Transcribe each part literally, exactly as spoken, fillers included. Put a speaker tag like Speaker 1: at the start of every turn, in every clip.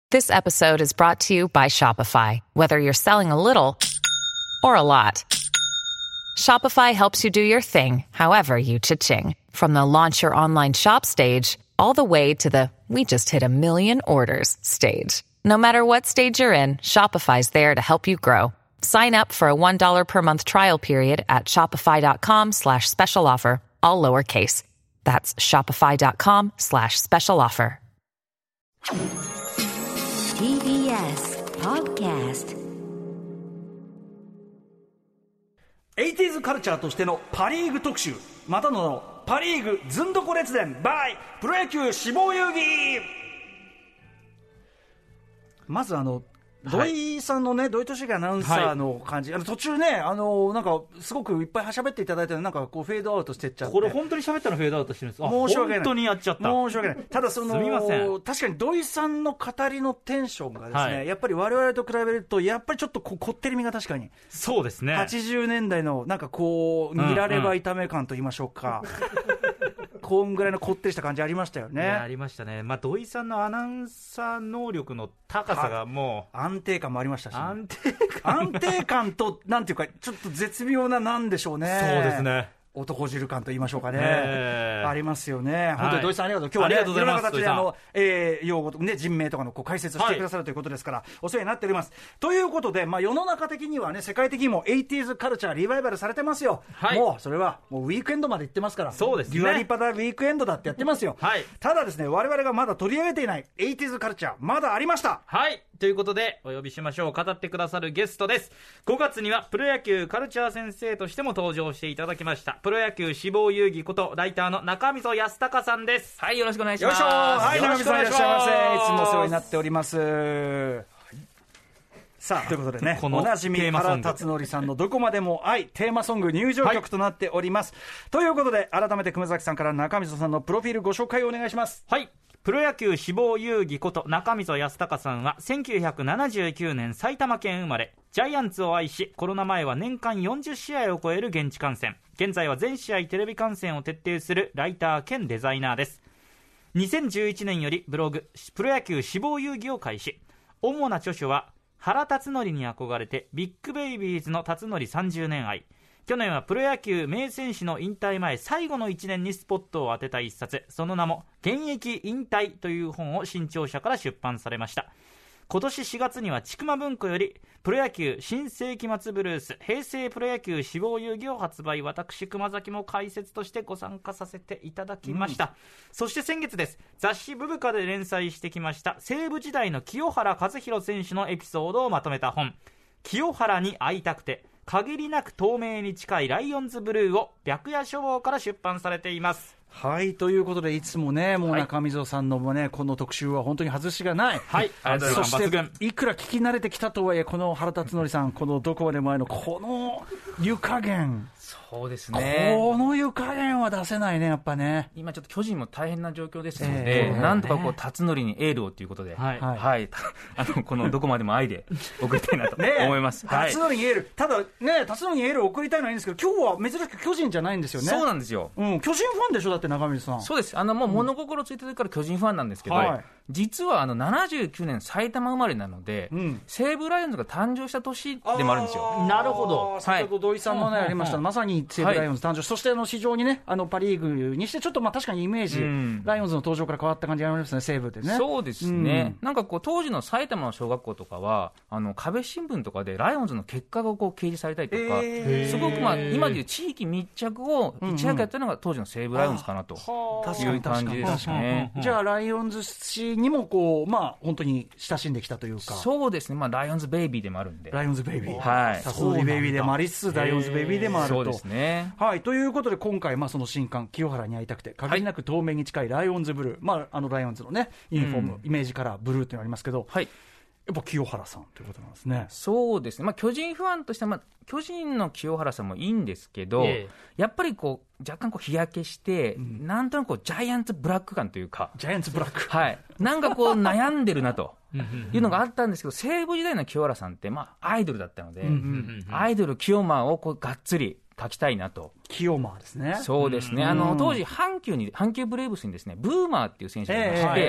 Speaker 1: This episode is brought to you by Shopify. Whether you're selling a little or a lot, Shopify helps you do your thing, however you cha-ching. From the launch your online shop stage, all the way to the we just hit a million orders stage. No matter what stage you're in, Shopify's there to help you grow. Sign up for a one dollar per month trial period at shopify.com slash special offer, all lowercase. That's shopify.com slash special offer.
Speaker 2: ティービーエス Podcast
Speaker 3: エイティーズ カルチャーとしてのパリーグ特集、またのパリーグずんどこ列伝 by プロ野球志望遊戯。まずあの土井さんのね、はい、土井敏樹アナウンサーの感じ、はい、あの途中ね、あのなんかすごくいっぱい喋っていただいたの、なんかこうフェードアウトしてっちゃって、
Speaker 4: これ本当に喋ったのフェードアウトしてるんです。あ、
Speaker 3: 申し訳ない、
Speaker 4: 本当にやっちゃった、
Speaker 3: 申し訳ない。ただその
Speaker 4: すみません、
Speaker 3: 確かに土井さんの語りのテンションがですね、はい、やっぱり我々と比べるとやっぱりちょっとここってりみが確かに、
Speaker 4: そうですね、
Speaker 3: はちじゅうねんだいのなんかこう煮られば炒め感と言いましょうか、うんうんこんぐらいのこってりした感じありましたよね。
Speaker 4: いやありましたね、まあ、土井さんのアナウンサー能力の高さがもう
Speaker 3: 安定感もありましたし、ね、
Speaker 4: 安定感
Speaker 3: 安定感となんていうかちょっと絶妙ななんでしょうね。
Speaker 4: そうですね、
Speaker 3: 男汁感と言いましょうかね、
Speaker 4: えー、
Speaker 3: ありますよね。本当に土井さんありがとう。今日は、ね、いろんな形であの、えー、用語と、ね、人名とかのこう解説をしてくださる、はい、ということですからお世話になっております。ということで、まあ、世の中的にはね、世界的にも エイティーズ カルチャーリバイバルされてますよ、はい、もうそれはもうウィークエンドまで行ってますから。
Speaker 4: そうですね、
Speaker 3: デュアリパダウィークエンドだってやってますよ、はい、ただですね、我々がまだ取り上げていない エイティーズ カルチャーまだありました。
Speaker 4: はい、ということでお呼びしましょう。語ってくださるゲストです。ごがつにはプロ野球カルチャー先生としても登場していただきましたプロ野球志望遊戯ことライターの中溝康隆さんです。
Speaker 5: はい、よろしくお願いします。
Speaker 3: よいしょ、はい、中溝さんいらっしゃいませ。いつもお世話になっております、はい、さあということでね、おなじみ原辰徳さんのどこまでも愛テーマソング入場曲となっております、はい、ということで改めて熊崎さんから中溝さんのプロフィールご紹介をお願いします。
Speaker 4: はい、プロ野球志望遊戯こと中溝康隆さんはせんきゅうひゃくななじゅうきゅうねん埼玉県生まれ、ジャイアンツを愛しコロナ前は年間よんじゅっしあいを超える現地観戦、現在は全試合テレビ観戦を徹底するライター兼デザイナーです。にせんじゅういちねんよりブログプロ野球志望遊戯を開始。主な著書は原辰徳に憧れてビッグベイビーズの辰徳さんじゅうねん愛、去年はプロ野球名選手の引退前最後のいちねんにスポットを当てた一冊、その名も現役引退という本を新潮社から出版されました。今年しがつには千曲文庫よりプロ野球新世紀末ブルース平成プロ野球志望遊戯を発売、私熊崎も解説としてご参加させていただきました、うん、そして先月です、雑誌ブブカで連載してきました西武時代の清原和博選手のエピソードをまとめた本、清原に会いたくて限りなく透明に近いライオンズブルーを白夜書房から出版されています。
Speaker 3: はい、ということでいつもね、もう中溝さんのもね、はい、この特集は本当に外しがない。
Speaker 4: はい、ありがとうございます。
Speaker 3: そしていくら聞き慣れてきたとはいえ、この原辰徳さん、このどこまで前のこの湯加減、
Speaker 5: そうですね、
Speaker 3: この湯加減は出せないね、やっぱね。
Speaker 5: 今ちょっと巨人も大変な状況ですので、えー、なんとかこう辰徳にエールをということで、はい、はい、あのこのどこまでも愛で送りたいなと思います。
Speaker 3: 辰徳にエール、ただね、辰徳にエールを送りたいのはいいんですけど、今日は珍しく巨人じゃないんですよね。
Speaker 5: そうなんですよ、
Speaker 3: うん、巨人ファンでしょ、だって中溝さん。
Speaker 5: そうです、あのもう物心ついた時から巨人ファンなんですけど、はい、実はあのななじゅうきゅうねん埼玉生まれなので、うん、西武ライオンズが誕生した年でもあるんですよ。
Speaker 4: なるほど、
Speaker 3: 先ほど土井さんのね、はい、ありました、まさに西武ライオンズ誕生、はい、そしてあの市場にね、あのパリーグにしてちょっとまあ確かにイメージ、うん、ライオンズの登場から変わった感じがありますね、西武ってね。
Speaker 5: そうですね、うん、なんかこう当時の埼玉の小学校とかはあの壁新聞とかでライオンズの結果がこう掲示されたりとか、えー、すごくまあ今でいう地域密着をいち早くやったのが当時の西武ライオンズかなという感じですね。
Speaker 3: じゃあライオンズ氏にもこう、まあ、本当に親しんできたというか。
Speaker 5: そうですね、まあ、ライオンズベイビーでもあるんで、
Speaker 3: ライオンズベイビー、
Speaker 5: はい、
Speaker 3: サソリベイビーでもありつつライオンズベイビーでもあると。
Speaker 5: そうですね、
Speaker 3: はい、ということで今回、まあ、その新刊清原に会いたくて限りなく透明に近いライオンズブルー、はい、まあ、あのライオンズのねユニフォーム、うん、イメージカラーブルーというのがありますけど、はい、やっぱ清原さんということなんですね。
Speaker 5: そうですね、まあ、巨人ファンとしては、まあ、巨人の清原さんもいいんですけど、えー、やっぱりこう若干こう日焼けして、うん、なんとなくこうジャイアンツブラック感というか、
Speaker 3: ジャイアンツブラック、
Speaker 5: はい、なんかこう悩んでるなというのがあったんですけど、西武時代の清原さんって、まあ、アイドルだったので、うんうんうん、アイドル清間をこうがっつり書きたいなと。
Speaker 3: 清間ですね。
Speaker 5: そうですね、あの当時阪急に阪急ブレーブスにですねブーマーっていう選手がいまして、えー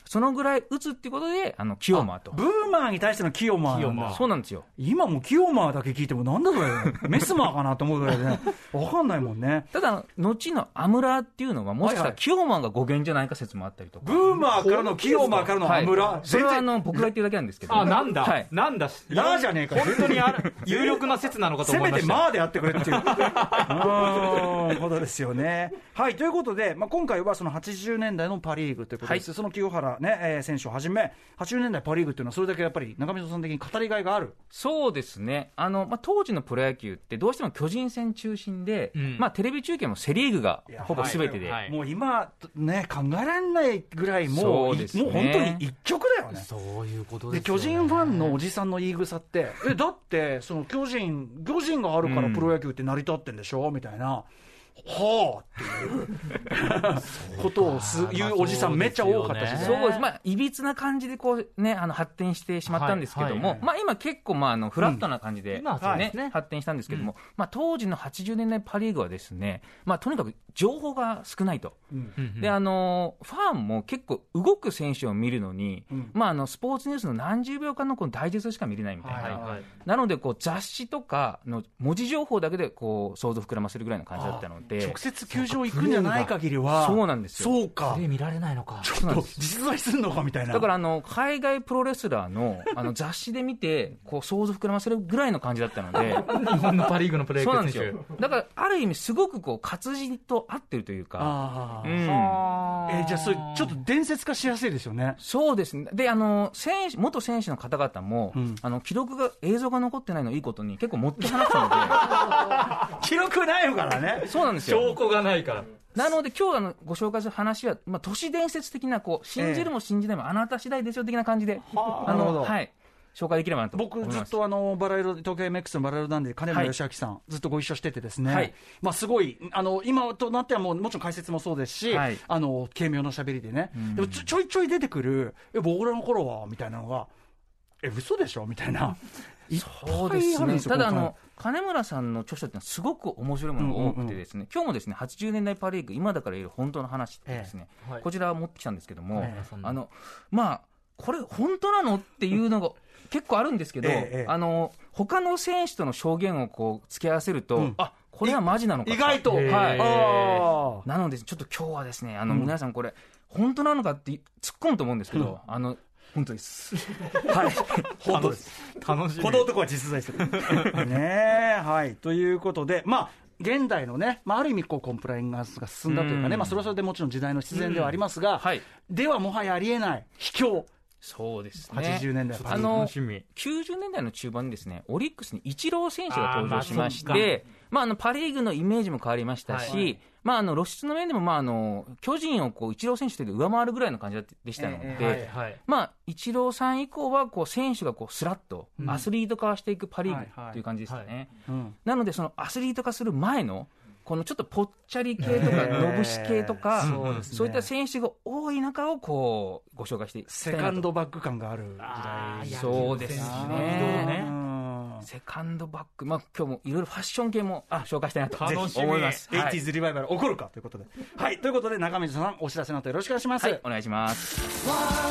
Speaker 5: そのぐらい打つっていうことで、あのキヨマーと。
Speaker 3: ブーマーに対してのキヨマーなんだ。
Speaker 5: そうなんですよ。
Speaker 3: 今もキヨマーだけ聞いてもなんだこれメスマーかなと思うぐらいでね、わかんないもんね。
Speaker 5: ただ後のアムラーっていうのはもしかしたらキヨマーが語源じゃないか説もあったりとか。
Speaker 3: ブーマーからのキヨマーからのアムラー、
Speaker 5: はい、それはあの僕が言ってるだけなんですけど。
Speaker 4: あ、なんだ、
Speaker 5: はい、
Speaker 4: なんだ、
Speaker 3: ラーじゃねえか。
Speaker 4: 本当にある有力な説なのかと思いました。
Speaker 3: せめてマーでやってくれっていううんことですよね。はい、ということで、まあ、今回はそのはちじゅうねんだいのパ・リーグということです、はい、その清原、ねえー、選手をはじめはちじゅうねんだいパ・リーグというのはそれだけやっぱり中溝さん的に語りがいがある。
Speaker 5: そうですね、あの、まあ、当時のプロ野球ってどうしても巨人戦中心で、うんまあ、テレビ中継もセ・リーグがほぼ全てで、
Speaker 3: はいはい、もう今、ね、考えられないぐらいもう、ね、もう本当に一極だよね。
Speaker 4: そういうことですよね。
Speaker 3: で巨人ファンのおじさんの言い草ってえだってその巨人巨人があるからプロ野球って成り立ってんでしょ、うん、みたいな。はあっていうことをす言うおじさんめっちゃ多かったし、
Speaker 5: そうです、まあ、いびつな感じでこう、ね、あの発展してしまったんですけども、はいはいはい、まあ、今結構まああのフラットな感じで、ねうんね、発展したんですけども、うんまあ、当時のはちじゅうねんだいパ・リーグはですね、まあ、とにかく情報が少ないと、うん、であのファンも結構動く選手を見るのに、うんまあ、あのスポーツニュースの何十秒間のこのダイジェストしか見れないみたいな、はいはい、なのでこう雑誌とかの文字情報だけでこう想像膨らませるぐらいの感じだったので、
Speaker 3: 直接球場行くんじゃない限りは
Speaker 5: そうなんですよ。
Speaker 3: そうか、
Speaker 4: プレー見られないのか、
Speaker 3: ちょっと実在するのかみたいな。
Speaker 5: だからあの海外プロレスラー の, あの雑誌で見てこう想像膨らませるぐらいの感じだったので
Speaker 4: 日本のパ・リーグのプロ野球選手、
Speaker 5: そうなんですよ。だからある意味すごくこう活字と合ってるというか、あ、
Speaker 3: うんえー、じゃあそれちょっと伝説化しやすいですよね。
Speaker 5: そうですね。であの選手元選手の方々も、うん、あの記録が映像が残ってないのいいことに結構持って話すので
Speaker 3: 記録ないのからね。
Speaker 5: そうなんですよ。
Speaker 4: 証拠がないから。
Speaker 5: なので今日あのご紹介する話は、まあ、都市伝説的なこう信じるも信じないもあなた次第ですよ的な感じで、えー、あのはい、紹介できればなと思います。
Speaker 3: 僕ずっとあのバラ色東京 エムエックス のバラ色なんで金村義明さん、はい、ずっとご一緒しててですね、はいまあ、すごいあの今となってはもうもちろん解説もそうですし、はい、あの軽妙な喋りでね、うん、でもちょ、ちょいちょい出てくるえ僕らの頃はみたいなのがえ嘘でしょみたいな
Speaker 5: そうですね。ただあの金村さんの著書ってのはすごく面白いものが多くてですね、うんうんうん、今日もですねはちじゅうねんだいパ・リーグ今だから言える本当の話ってですね、ええはい、こちら持ってきたんですけども、ええ、あのまあこれ本当なのっていうのが結構あるんですけど、ええ、あの他の選手との証言をこう付け合わせると、うん、あこれはマジなのか
Speaker 3: 意外と、はい、
Speaker 5: あなのでちょっと今日はですねあの皆さんこれ本当なのかって突っ込むと思うんですけど、うん、あの本当です。
Speaker 3: はい、本当です。
Speaker 4: 楽しみ。
Speaker 3: この男は実在する。ねえ、はい、ということで、まあ現代のね、まあ、ある意味こうコンプライアンスが進んだというかね、まあ、それはそれでもちろん時代の必然ではありますが、はい、ではもはやありえない秘境。
Speaker 5: そうですね。
Speaker 3: はちじゅうねんだい
Speaker 5: あのきゅうじゅうねんだいの中盤にですね、オリックスにイチロー選手が登場しまして、まあ、あのパ・リーグのイメージも変わりましたし、はいはいまあ、あの露出の面でも、まあ、あの巨人をこうイチロー選手で上回るぐらいの感じでしたので、えーはいはい、まあ、イチローさん以降はこう選手がこうスラッとアスリート化していくパ・リーグという感じでしたね、はいはいうん、なのでそのアスリート化する前のこのちょっとぽっちゃり系とかのぶし系とか、えー そうですね、そういった選手が多い中をこうご紹介していきた
Speaker 3: セカンドバック感がある時代。
Speaker 5: そうですね。セカンドバック、まあ、今日もいろいろファッション系も紹介したいなと思います。
Speaker 3: エイティーズリバイバル起こるかということで、はい、ということで中水さんお知らせの後よろしくお願いします。
Speaker 5: はい、お願いします。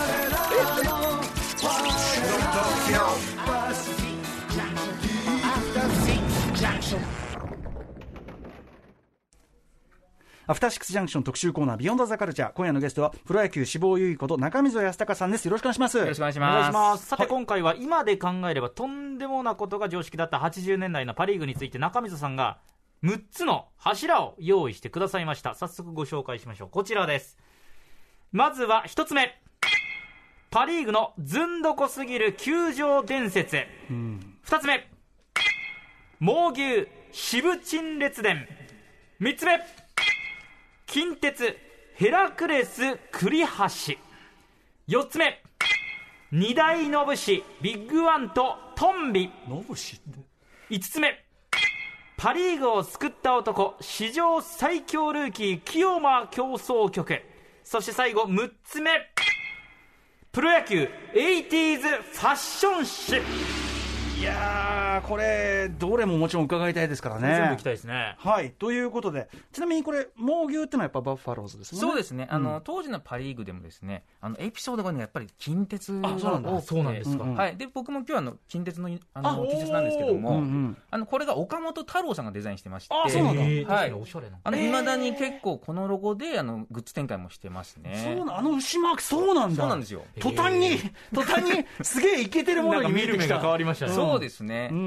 Speaker 3: アフターシックスジャンクション特集コーナービヨンドザカルチャー、今夜のゲストはプロ野球志望優位こと中溝康隆さんです。よろしくお願いします。
Speaker 5: よろしくお願いします。
Speaker 4: さて今回は今で考えればとんでもなことが常識だったはちじゅうねんだいのパ・リーグについて中溝さんがむっつの柱を用意してくださいました。早速ご紹介しましょう。こちらです。まずはひとつめ、パ・リーグのずんどこすぎる球場伝説。うん、ふたつめ、猛牛渋陳列伝。みっつめ、近鉄ヘラクレス栗橋。よっつめ、二大のぶしビッグワンとトンビ。
Speaker 3: のぶしって
Speaker 4: いつつめ、パ・リーグを救った男史上最強ルーキー清間競争局。そして最後むっつめ、プロ野球エイティーズファッション誌。
Speaker 3: いやー、これどれももちろん伺いたいですからね。
Speaker 4: 全部行きたいですね。
Speaker 3: はい、ということで、ちなみにこれ猛牛ってのはやっぱバッファローズですね。
Speaker 5: そうですね、あの、うん、当時のパ・リーグでもですね、あのエピソードが、ね、やっぱり近鉄が多くて、
Speaker 4: そうなんですか、
Speaker 5: うんうん、はい、で僕も今日はあの近鉄のあの T シャツなんですけども、うんうん、あのこれが岡本太郎さんがデザインしてまして、
Speaker 3: あ、そうなんだ、
Speaker 5: はい、
Speaker 4: おしゃれな、
Speaker 5: あの未だに結構このロゴであのグッズ展開もしてますね。
Speaker 3: そうな、あの牛マーク、そうなんだ。
Speaker 5: そうなんですよ。
Speaker 3: 途端に途端にすげえイケてるものに見えてきた。
Speaker 4: 見る目が変わりましたね。
Speaker 5: そうですね。
Speaker 3: うん、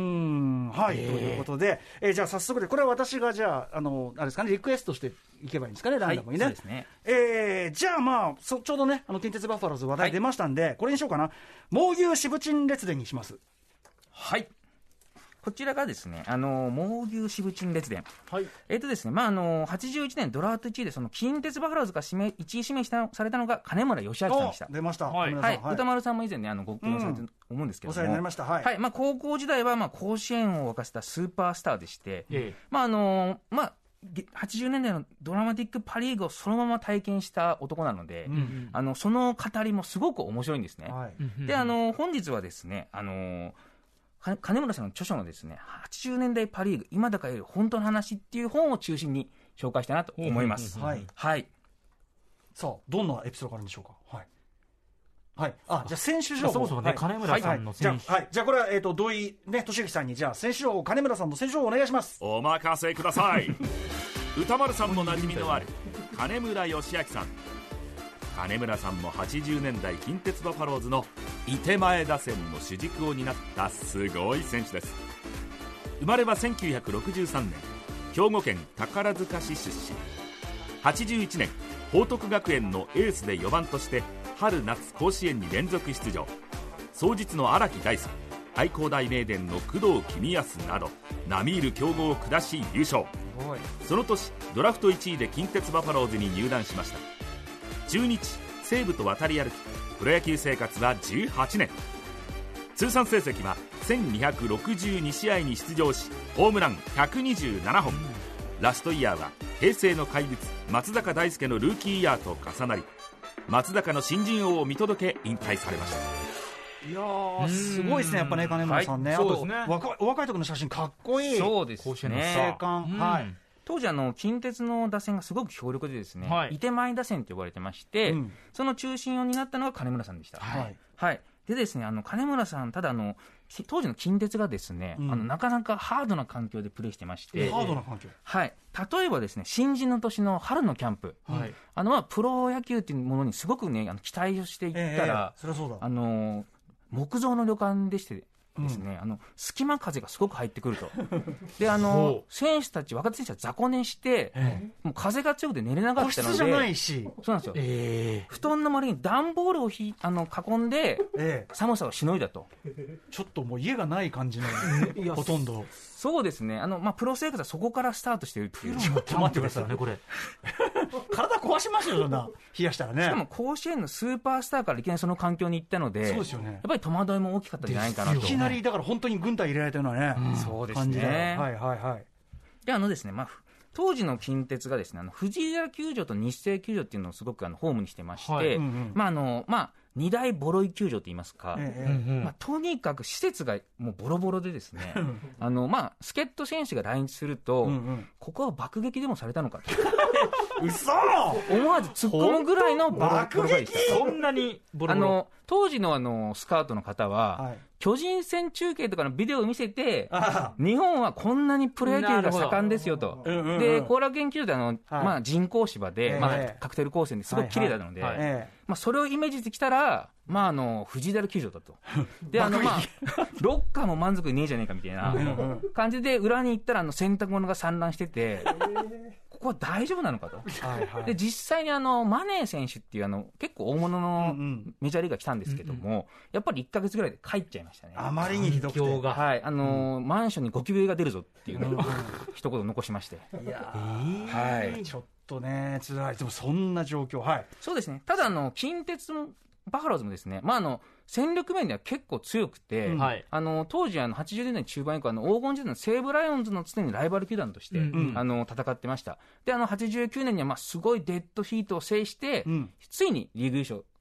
Speaker 3: はい、ということで、えー、じゃあ早速で、これは私がじゃあ、あのあれですかね、リクエストしていけばいいんですかね、ランダムにね。
Speaker 5: はい、そうですね。
Speaker 3: えー、じゃあまあそちょうどね、あの近鉄バッファローズ話題出ましたんで、はい、これにしようかな。猛牛シブチン列伝にします。
Speaker 5: はい。こちらがですね、あの猛牛シブチン列伝、
Speaker 3: はい、
Speaker 5: えーとですね、まああのはちじゅういちねんドラフトいちいでその近鉄バファローズが指名いちい指名したされたのが金村義明さんでした。
Speaker 3: 出ました。
Speaker 5: はい、はい、歌丸さんも以前ね、あのご起用されてると思うんですけども、
Speaker 3: お世話になりました。はい、
Speaker 5: はい、まあ、高校時代はまあ甲子園を沸かせたスーパースターでして、ええ、まああのまあはちじゅうねんだいのドラマティックパ・リーグをそのまま体験した男なので、うんうん、あのその語りもすごく面白いんですね。はい、で、あの本日はですね、あの金村さんの著書のですね、はちじゅうねんだいパ・リーグ今だから言える本当の話っていう本を中心に紹介したいなと思います。はい、はい、
Speaker 3: さあどんなエピソードがあるんでしょうか。はい、はい、あ、じゃあ選手情報、
Speaker 4: そもそもね、はい、金村さんの選手、
Speaker 3: はい、じゃあ、はい、じゃあこれは、えーと、土井ね、俊之さんにじゃあ選手情報、金村さんの選手情報お願いします。
Speaker 6: お任せください。歌丸さんも馴染みのある金村義明さん。金村さんもはちじゅうねんだい近鉄バファローズのいて前打線の主軸を担ったすごい選手です。生まれはせんきゅうひゃくろくじゅうさんねん、兵庫県宝塚市出身。はちじゅういちねん、報徳学園のエースでよばんとして春夏甲子園に連続出場。双日の荒木大輔、愛工大名電の工藤公康など並みいる強豪を下し優勝。その年ドラフトいちいで近鉄バファローズに入団しました。中日、西武と渡り歩き、プロ野球生活はじゅうはちねん。通算成績はせんにひゃくろくじゅうにしあいに出場し、ホームランひゃくにじゅうななほん。ラストイヤーは平成の怪物松坂大輔のルーキーイヤーと重なり、松坂の新人王を見届け引退されました。
Speaker 3: いやー、すごいですね、やっぱね、金村さんね。はい、あとね、若い、お若い時の写真かっこいい。
Speaker 5: そうですね。
Speaker 3: 青函、はい。
Speaker 5: 当時あの近鉄の打線がすごく強力でですね、はい、いて前打線と呼ばれてまして、うん、その中心を担ったのが金村さんでした。はい、はい、でですね、あの金村さん、ただあの当時の近鉄がですね、うん、あのなかなかハードな環境でプレーしてまして、
Speaker 3: ハードな環境、
Speaker 5: はい、例えばですね、新人の年の春のキャンプ、はい、あのまあプロ野球というものにすごくね、あの期待をしていったら、
Speaker 3: えー、そりゃそうだ、
Speaker 5: あの木造の旅館でしてですね、うん、あの隙間風がすごく入ってくると。で、あの選手たち、若手選手は雑魚寝して、ええ、もう風が強くて寝れなかったので、
Speaker 3: 個室じゃないし、
Speaker 5: そうなんですよ、えー、布団の周りに段ボールをひあの囲んで、ええ、寒さをしのいだと。
Speaker 3: ちょっともう家がない感じのほとんど。
Speaker 5: そうですね、あの、まあ、プロ生活はそこからスタートしているっていう。
Speaker 3: ちょっと待ってくださいね、これ。体壊しますよ、そんな冷やしたらね。
Speaker 5: しかも甲子園のスーパースターからいきなりその環境に行ったので、
Speaker 3: そうですよね、
Speaker 5: やっぱり戸惑いも大きかったんじゃないかなと。
Speaker 3: いきなりだから本当に軍隊入れられたようなね、
Speaker 5: うん、そうですね。
Speaker 3: はいはいはい。
Speaker 5: で、あのですね、まあ当時の近鉄がですね、あの藤枝球場と日生球場っていうのをすごくあのホームにしてまして、はいうんうん、まああのまあ二大ボロい球場といいますか、ええまあ、とにかく施設がもうボロボロでですねあの、まあ、助っ人選手が来日すると、うんうん、ここは爆撃でもされたのかと
Speaker 3: 嘘
Speaker 5: 思わず突っ込むぐらいのボロ
Speaker 3: 爆撃
Speaker 5: でした。
Speaker 4: そんなにボロボロ。
Speaker 5: あの当時のあのスカウトの方は、はい、巨人戦中継とかのビデオを見せて、日本はこんなにプロ野球が盛んですよと、うんうんうん、で後楽園球場であの、はいまあ、人工芝で、えーまあ、カクテル光線ですごく綺麗なので、はいはいはいまあ、それをイメージしてきたら、まあ、あの藤枝球場だと。であの、まあ、ロッカーも満足にねえじゃねえかみたいな感じで裏に行ったらあの洗濯物が散乱してて、ここは大丈夫なのかと。はいはい、で実際にあのマネー選手っていうあの結構大物のメジャーリーガー来たんですけども、うんうん、やっぱりいっかげつぐらいで帰っちゃいましたね。
Speaker 3: あまりにひどくて、
Speaker 5: はいあのーうん、マンションにゴキブリが出るぞっていうのを一言残しまして。
Speaker 3: いやー、はい、ちょっとね辛い。でもそんな状況、はい、
Speaker 5: そうですね。ただあの近鉄のバファローズもですね、まあ、あの戦力面では結構強くて、うん、あの当時あのはちじゅうねんだい中盤以降あの黄金時代の西武ライオンズの常にライバル球団として、うんうん、あの戦ってました。であのはちじゅうきゅうねんにはまあすごいデッドヒートを制して、うん、ついにリーグ優勝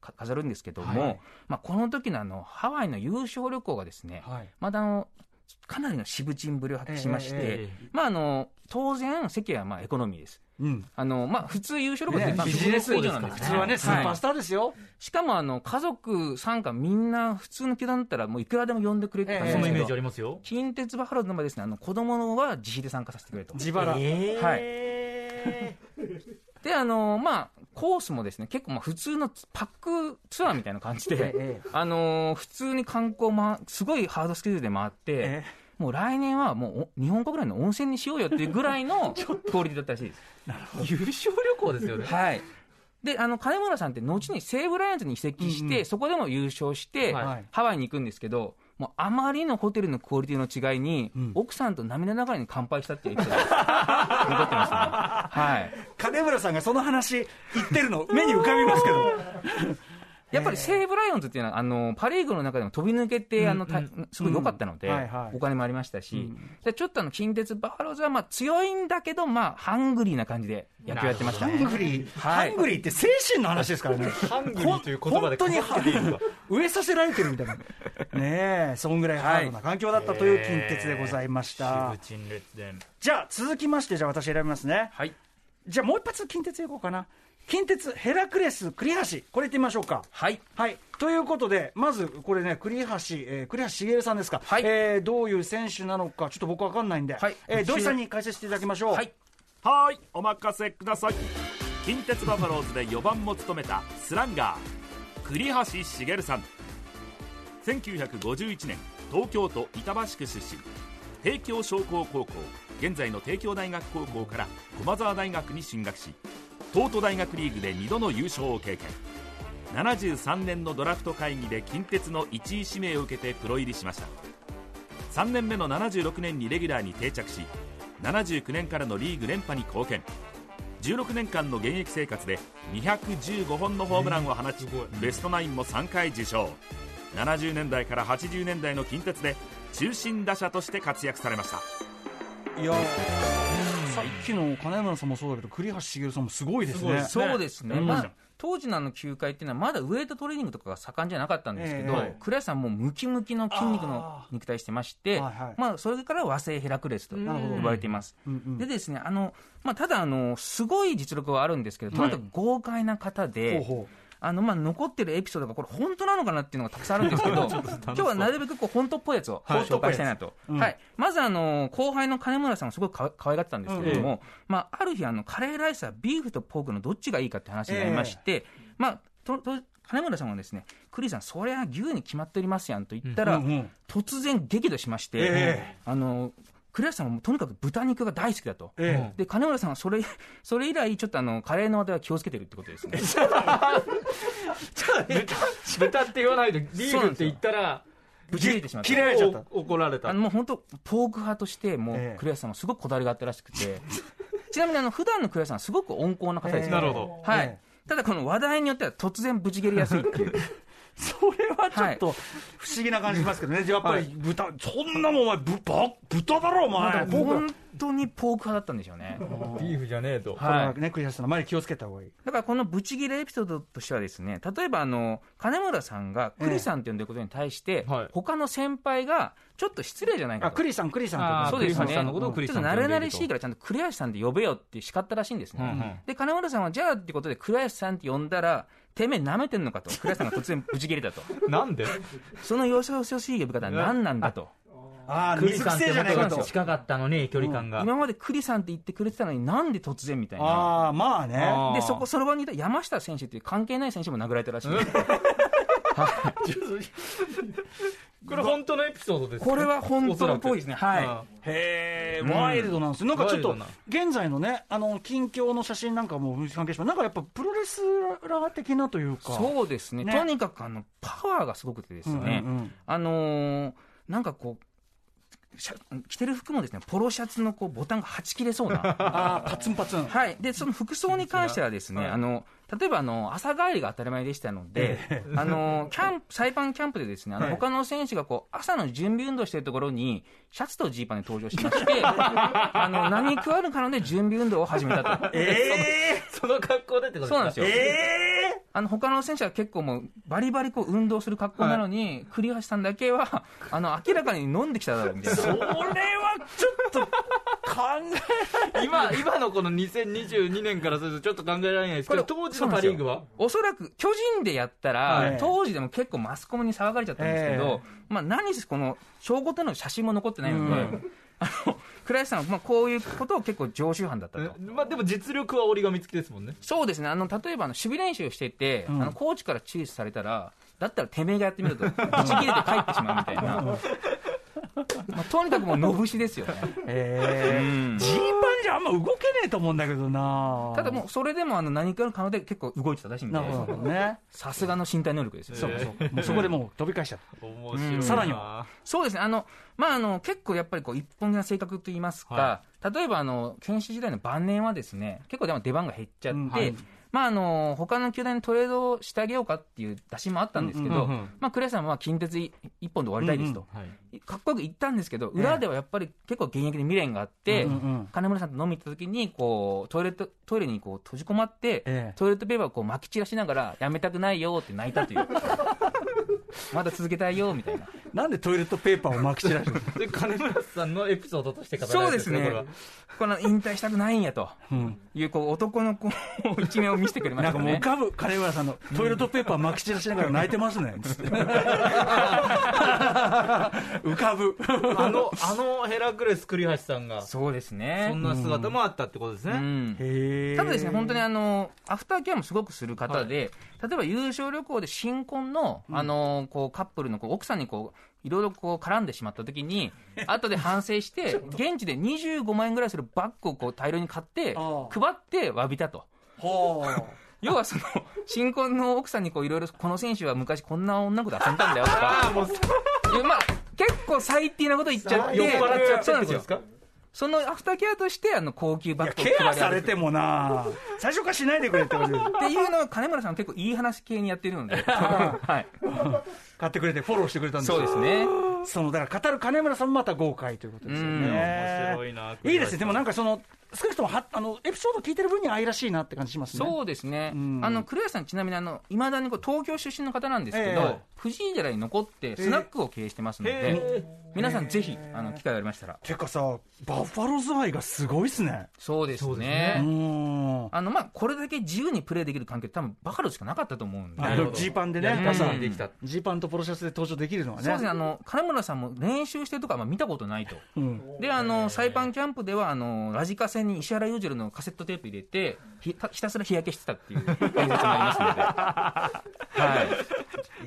Speaker 5: 飾るんですけども、はい、まあ、この時のあのハワイの優勝旅行がですね、はい、まだあのかなりの渋沈ぶりを発揮しまして、えーえーまあ、あの当然席はまあエコノミーです、うん、あのまあ、普通優勝旅行って、ね、ビジネス以上なんです、ね、
Speaker 3: 普通はねスーパースターですよ、はい、
Speaker 5: しかもあの家族参加みんな普通の球団だったらもういくらでも呼んでくれてたんですけど、
Speaker 4: えー、そのイメージありますよ。
Speaker 5: 近鉄バファローズの場合ですね、あの子供は自費で参加させてくれと
Speaker 3: 自腹、
Speaker 5: えー、はいであのまあ、コースもですね結構まあ普通のパックツアーみたいな感じで、えー、あの普通に観光、ま、すごいハードスケジュールで回って、えー、もう来年はもう日本国内の温泉にしようよっていうぐらいのクオリティだったらしいです
Speaker 4: なるほど優勝旅行ですよね
Speaker 5: はいであの金村さんって後に西武ライオンズに移籍して、うんうん、そこでも優勝して、はい、ハワイに行くんですけど、もうあまりのホテルのクオリティの違いに、うん、奥さんと涙ながらに乾杯したっていうエピソードが残ってますね、はい、
Speaker 3: 金村さんがその話言ってるの目に浮かびますけど
Speaker 5: やっぱり西武ライオンズっていうのはあのパ・リーグの中でも飛び抜けてあの、うんうん、すごい良かったので、うんはいはい、お金もありましたし、うん、でちょっとあの近鉄バファローズはまあ強いんだけど、まあ、ハングリーな感じで野球やってました、ね、
Speaker 3: ハングリー、はい、ハングリーって精神の話ですからね
Speaker 4: ハングリーという言葉で本当に
Speaker 3: 植えさせられてるみたいなねえ、そんぐらいハードな環境だったという近鉄でございました、はい、じゃあ続きましてじゃあ私選びますね、はい、じゃあもう一発近鉄いこうかな。近鉄ヘラクレス栗橋、これいってみましょうか。はい、はい、ということでまずこれね栗橋、えー、栗橋茂さんですか、はい、えー、どういう選手なのかちょっと僕わかんないんで、はい、えー、土井さんに解説していただきましょう。はい、
Speaker 6: はい、お任せください。近鉄バファローズでよばんも務めたスランガー栗橋茂さん、せんきゅうひゃくごじゅういちねん東京都板橋区出身、帝京商工高校現在の帝京大学高校から駒澤大学に進学し、東都大学リーグでにどの優勝を経験。ななじゅうさんねんのドラフト会議で近鉄のいちい指名を受けてプロ入りしました。さんねんめのななじゅうろくねんにレギュラーに定着し、ななじゅうきゅうねんからのリーグ連覇に貢献。じゅうろくねんかんの現役生活でにひゃくじゅうごほんのホームランを放ち、ベストナインもさんかい受賞。ななじゅうねんだいからはちじゅうねんだいの近鉄で中心打者として活躍されました。
Speaker 3: いやさっきの金村さんもそうだけど栗橋茂さんもすごいですね。
Speaker 5: そうですね、うん、まあ、当時のあの球界っていうのはまだウエイトトレーニングとかが盛んじゃなかったんですけど、えー、栗橋さんもムキムキの筋肉の肉体してまして、はいはい、まあ、それから和製ヘラクレスと呼ばれています。うんうん、でですね、あの、まあ、ただあのすごい実力はあるんですけど、とにかく豪快な方で、はい、ほうほう、あのまあ残ってるエピソードがこれ本当なのかなっていうのがたくさんあるんですけど今日はなるべくこう本当っぽいやつを紹介したいなと、はいはい、まずあの後輩の金村さんがすごくか可愛がってたんですけれども、うん、まあ、ある日あのカレーライスはビーフとポークのどっちがいいかって話になりまして、えーまあ、とと金村さんはですね、クリさんそれは牛に決まっておりますやんと言ったら、うんうんうん、突然激怒しまして、えー、あの栗橋さんはとにかく豚肉が大好きだと、ええ、で金村さんはそれそれ以来ちょっとあのカレーの話題は気をつけてるってことですね
Speaker 4: 豚って言わないでビーフって言ったら
Speaker 5: ぶち切れてしまった
Speaker 3: 切られちゃった
Speaker 4: 怒られた。
Speaker 5: あのもう本当ポーク派としてもう栗橋さんはすごくこだわりがあったらしくて、ええ、ちなみにあの普段の栗橋さんはすごく温厚な方です、ね、
Speaker 4: なるほど、
Speaker 5: はい、ええ、ただこの話題によっては突然ぶち切れやすいっていう
Speaker 3: それはちょっと不思議な感じしますけどね、はい、やっぱり豚、はい、そんなもんお前豚だろお前、
Speaker 5: 本当にポーク派だったんでしょうね
Speaker 4: ビーフじゃねえと、
Speaker 3: はい、これはね栗橋さんの前に気をつけた方がいい。
Speaker 5: だからこのブチギレエピソードとしてはですね、例えばあの金村さんが栗さんって呼んでることに対して、ええ、他の先輩がちょっと失礼じゃないかと、
Speaker 3: あ栗さん栗さんって
Speaker 5: そうですね、
Speaker 4: さんのことを栗さんって呼んでいると、
Speaker 5: ちょっと慣れ慣れしいからちゃんと栗橋さんって呼べよって叱ったらしいんですね、うんうん、で金村さんはじゃあってことで栗橋さんって呼んだらてめえ舐めてんのかと、栗橋さんが突然ブチ切れたと
Speaker 4: なんで
Speaker 5: そのよそよそしい呼び方は何なんだと、
Speaker 3: ああ、水くせえじゃないかと。
Speaker 4: 近かったのに距離感が、
Speaker 5: うん、今まで栗さんって言ってくれてたのになんで突然みたいな。
Speaker 3: ああ、まあね。
Speaker 5: でそこその場にいた山下選手っていう関係ない選手も殴られたらしい
Speaker 4: これ本当のエピソードです、ね、
Speaker 5: これは本当っぽいですね。はい。
Speaker 3: へえ、ワイルドなんですよ。なんかちょっと現在のね、あの近況の写真なんかも関係します。なんかやっぱプロレスラー的なというか。
Speaker 5: そうですね。ね、とにかくあのパワーがすごくてですね。うんうんうん、あのー、なんかこう。着てる服もですね、ポロシャツのこうボタンがはち切れそうな
Speaker 3: あパツンパツン、
Speaker 5: はい、でその服装に関してはですね、はい、あの例えばあの朝帰りが当たり前でしたので、えー、あのキャンプサイパンキャンプでですね、あの他の選手がこう朝の準備運動しているところにシャツとジーパンで登場しましてあの何食わぬかので準備運動を始めたと
Speaker 3: えー、
Speaker 4: その格好でってことですか。
Speaker 5: そうなんですよ、
Speaker 3: えー
Speaker 5: あの他の選手は結構もうバリバリこう運動する格好なのに、はい、栗橋さんだけはあの明らかに飲んできただろうみたいな。
Speaker 3: それはちょっと考えられ
Speaker 4: 今今のこのにせんにじゅうにねんからするとちょっと考えられないですけど、当時のパ・リーグは
Speaker 5: おそらく巨人でやったら、はい、当時でも結構マスコミに騒がれちゃったんですけど、えーまあ、何せこの証拠との写真も残ってないので、うんあの倉石さんはまあこういうことを結構常習犯だったと、
Speaker 4: まあ、でも実力は折り紙付きですもんね。そうですね、
Speaker 5: あの例えばあの守備練習をしていて、うん、あのコーチから注視されたら、だったらてめえがやってみるとブチ切れて帰ってしまうみたいなまあ、とにかくもうのぶしですよね。
Speaker 3: えー、ジーパンじゃあんま動けねえと思うんだけどな。
Speaker 5: ただもうそれでもあの何かの可能で結構動いてたらしいんで、さすがの身体能力ですよ、
Speaker 3: ね。そうそうもうそこでもう飛び返しちゃった。面白いな。さらには
Speaker 5: そうですね、あの、まあ、あの結構やっぱりこう一本気な性格といいますか、はい、例えばあの剣士時代の晩年はですね、結構でも出番が減っちゃって、うんはいまあ、あの他の球団にトレードしてあげようかっていう打診もあったんですけど、うんうんうんまあ、栗橋さんは近鉄一本で終わりたいですと、うんうんはい、かっこよく言ったんですけど、裏ではやっぱり結構現役に未練があって、うんうん、金村さんと飲みに行った時にこうトイレットトイレにこう閉じこまって、ええ、トイレットペーパーをこう撒き散らしながらやめたくないよって泣いたというまだ続けたいよみたいな。
Speaker 3: なんでトイレットペーパーを撒き散らすの
Speaker 4: で金村さんのエピソードとして語られてるんですね。
Speaker 5: そうですね、この引退したくないんやという、こう男の子一面を見せてくれましたね。
Speaker 3: なんかもう浮かぶ金村さんのトイレットペーパー撒き散らしながら泣いてますね浮かぶ
Speaker 4: あのあのヘラクレス栗橋さんが
Speaker 5: そうですね、
Speaker 4: そんな姿もあったってことですね、うん、
Speaker 5: へただですね、本当にあのアフターケアもすごくする方で、はい、例えば優勝旅行で新婚の、あのこうカップルのこう奥さんにこういろいろこう絡んでしまった時に後で反省して現地でにじゅうごまんえんぐらいするバッグをこう大量に買って配って詫びたと。要はその新婚の奥さんにいろいろこの選手は昔こんな女の子と遊んだんだよとかまあ、結構最低なこと言っちゃって
Speaker 4: 酔っ払っちゃってってことですか。
Speaker 5: そのアフターケアとしてあの高級バッグを
Speaker 3: ケアされてもな最初からしないでくれってこと
Speaker 5: っていうのは金村さん結構いい話系にやってるので、はい、
Speaker 3: 買ってくれてフォローしてくれたんですよ。
Speaker 5: そうですね。
Speaker 3: そのだから語る金村さんもまた豪快ということですよね。
Speaker 4: 面白いな。
Speaker 3: いいですね。でもなんかその少なくともはあのエピソード聞いてる分には愛らしいなって感じしますね。
Speaker 5: そうですね、うん、あの栗橋さんちなみにいまだにこう東京出身の方なんですけど、えー、藤井寺に残ってスナックを経営してますので、えー、皆さんぜひあの機会がありましたら。
Speaker 3: てかさバッファローズ愛がすごいっすね。
Speaker 5: そうですね。うんあのまあこれだけ自由にプレーできる環境って多分バファローしかなかったと思うんで。
Speaker 3: ジーパンでね、ジーパンとポロシャツで登場できるのはね。
Speaker 5: そうですね。あの金村さんも練習してるとかあんま見たことないと、うん、であのサイパンキャンプではあのラジカセに石原裕次郎のカセットテープ入れて ひ, ひたすら日焼けしてたっていう演説もありますのではい、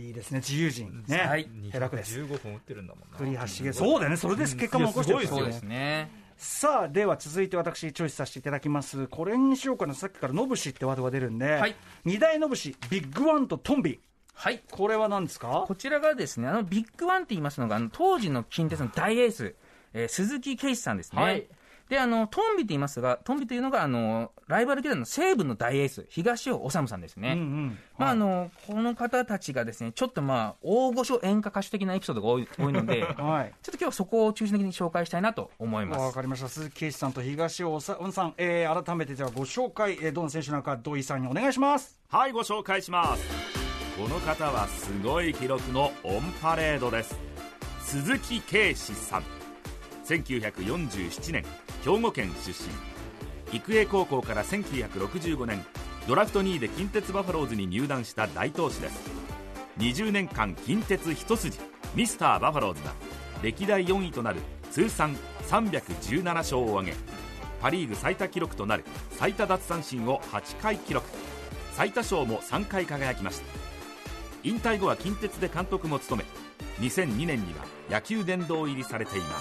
Speaker 3: いいですね。自由人ね、はい、ヘラクレス
Speaker 4: じゅうごほん打ってるんだもんな。
Speaker 3: 栗橋そうだよね。それで結果も起こしてるんですよ。
Speaker 5: そうですね。
Speaker 3: さあでは続いて私チョイスさせていただきます。これにしようかな。さっきからノブシってワードが出るんで、はい、に大ノブシビッグワンとトンビ。はい、これは何ですか。
Speaker 5: こちらがですね、あのビッグワンって言いますのがあの当時の近鉄の大エース、えー、鈴木啓司さんですね、はい、であのトンビと言いますが、トンビというのがあのライバル球団の西武の大エース東尾修さんですね、うんうんまあ、あのこの方たちがですねちょっとまあ大御所演歌歌手的なエピソードが多い、多いので、はい、ちょっと今日はそこを中心的に紹介したいなと思います。
Speaker 3: わかりました。鈴木啓司さんと東尾修さん、えー、改めてではご紹介、えー、どの選手なのか土井さんにお願いします。
Speaker 6: はい、ご紹介します。この方はすごい記録のオンパレードです。鈴木啓司さん、せんきゅうひゃくよんじゅうななねん兵庫県出身。育英高校からせんきゅうひゃくろくじゅうごねんドラフトにいで近鉄バファローズに入団した大投手です。にじゅうねんかん近鉄一筋ミスターバファローズが歴代よんいとなる通算さんびゃくじゅうなな勝を挙げ、パリーグ最多記録となる最多奪三振をはちかい記録、最多勝もさんかい輝きました。引退後は近鉄で監督も務め、にせんにねんには野球殿堂入りされています。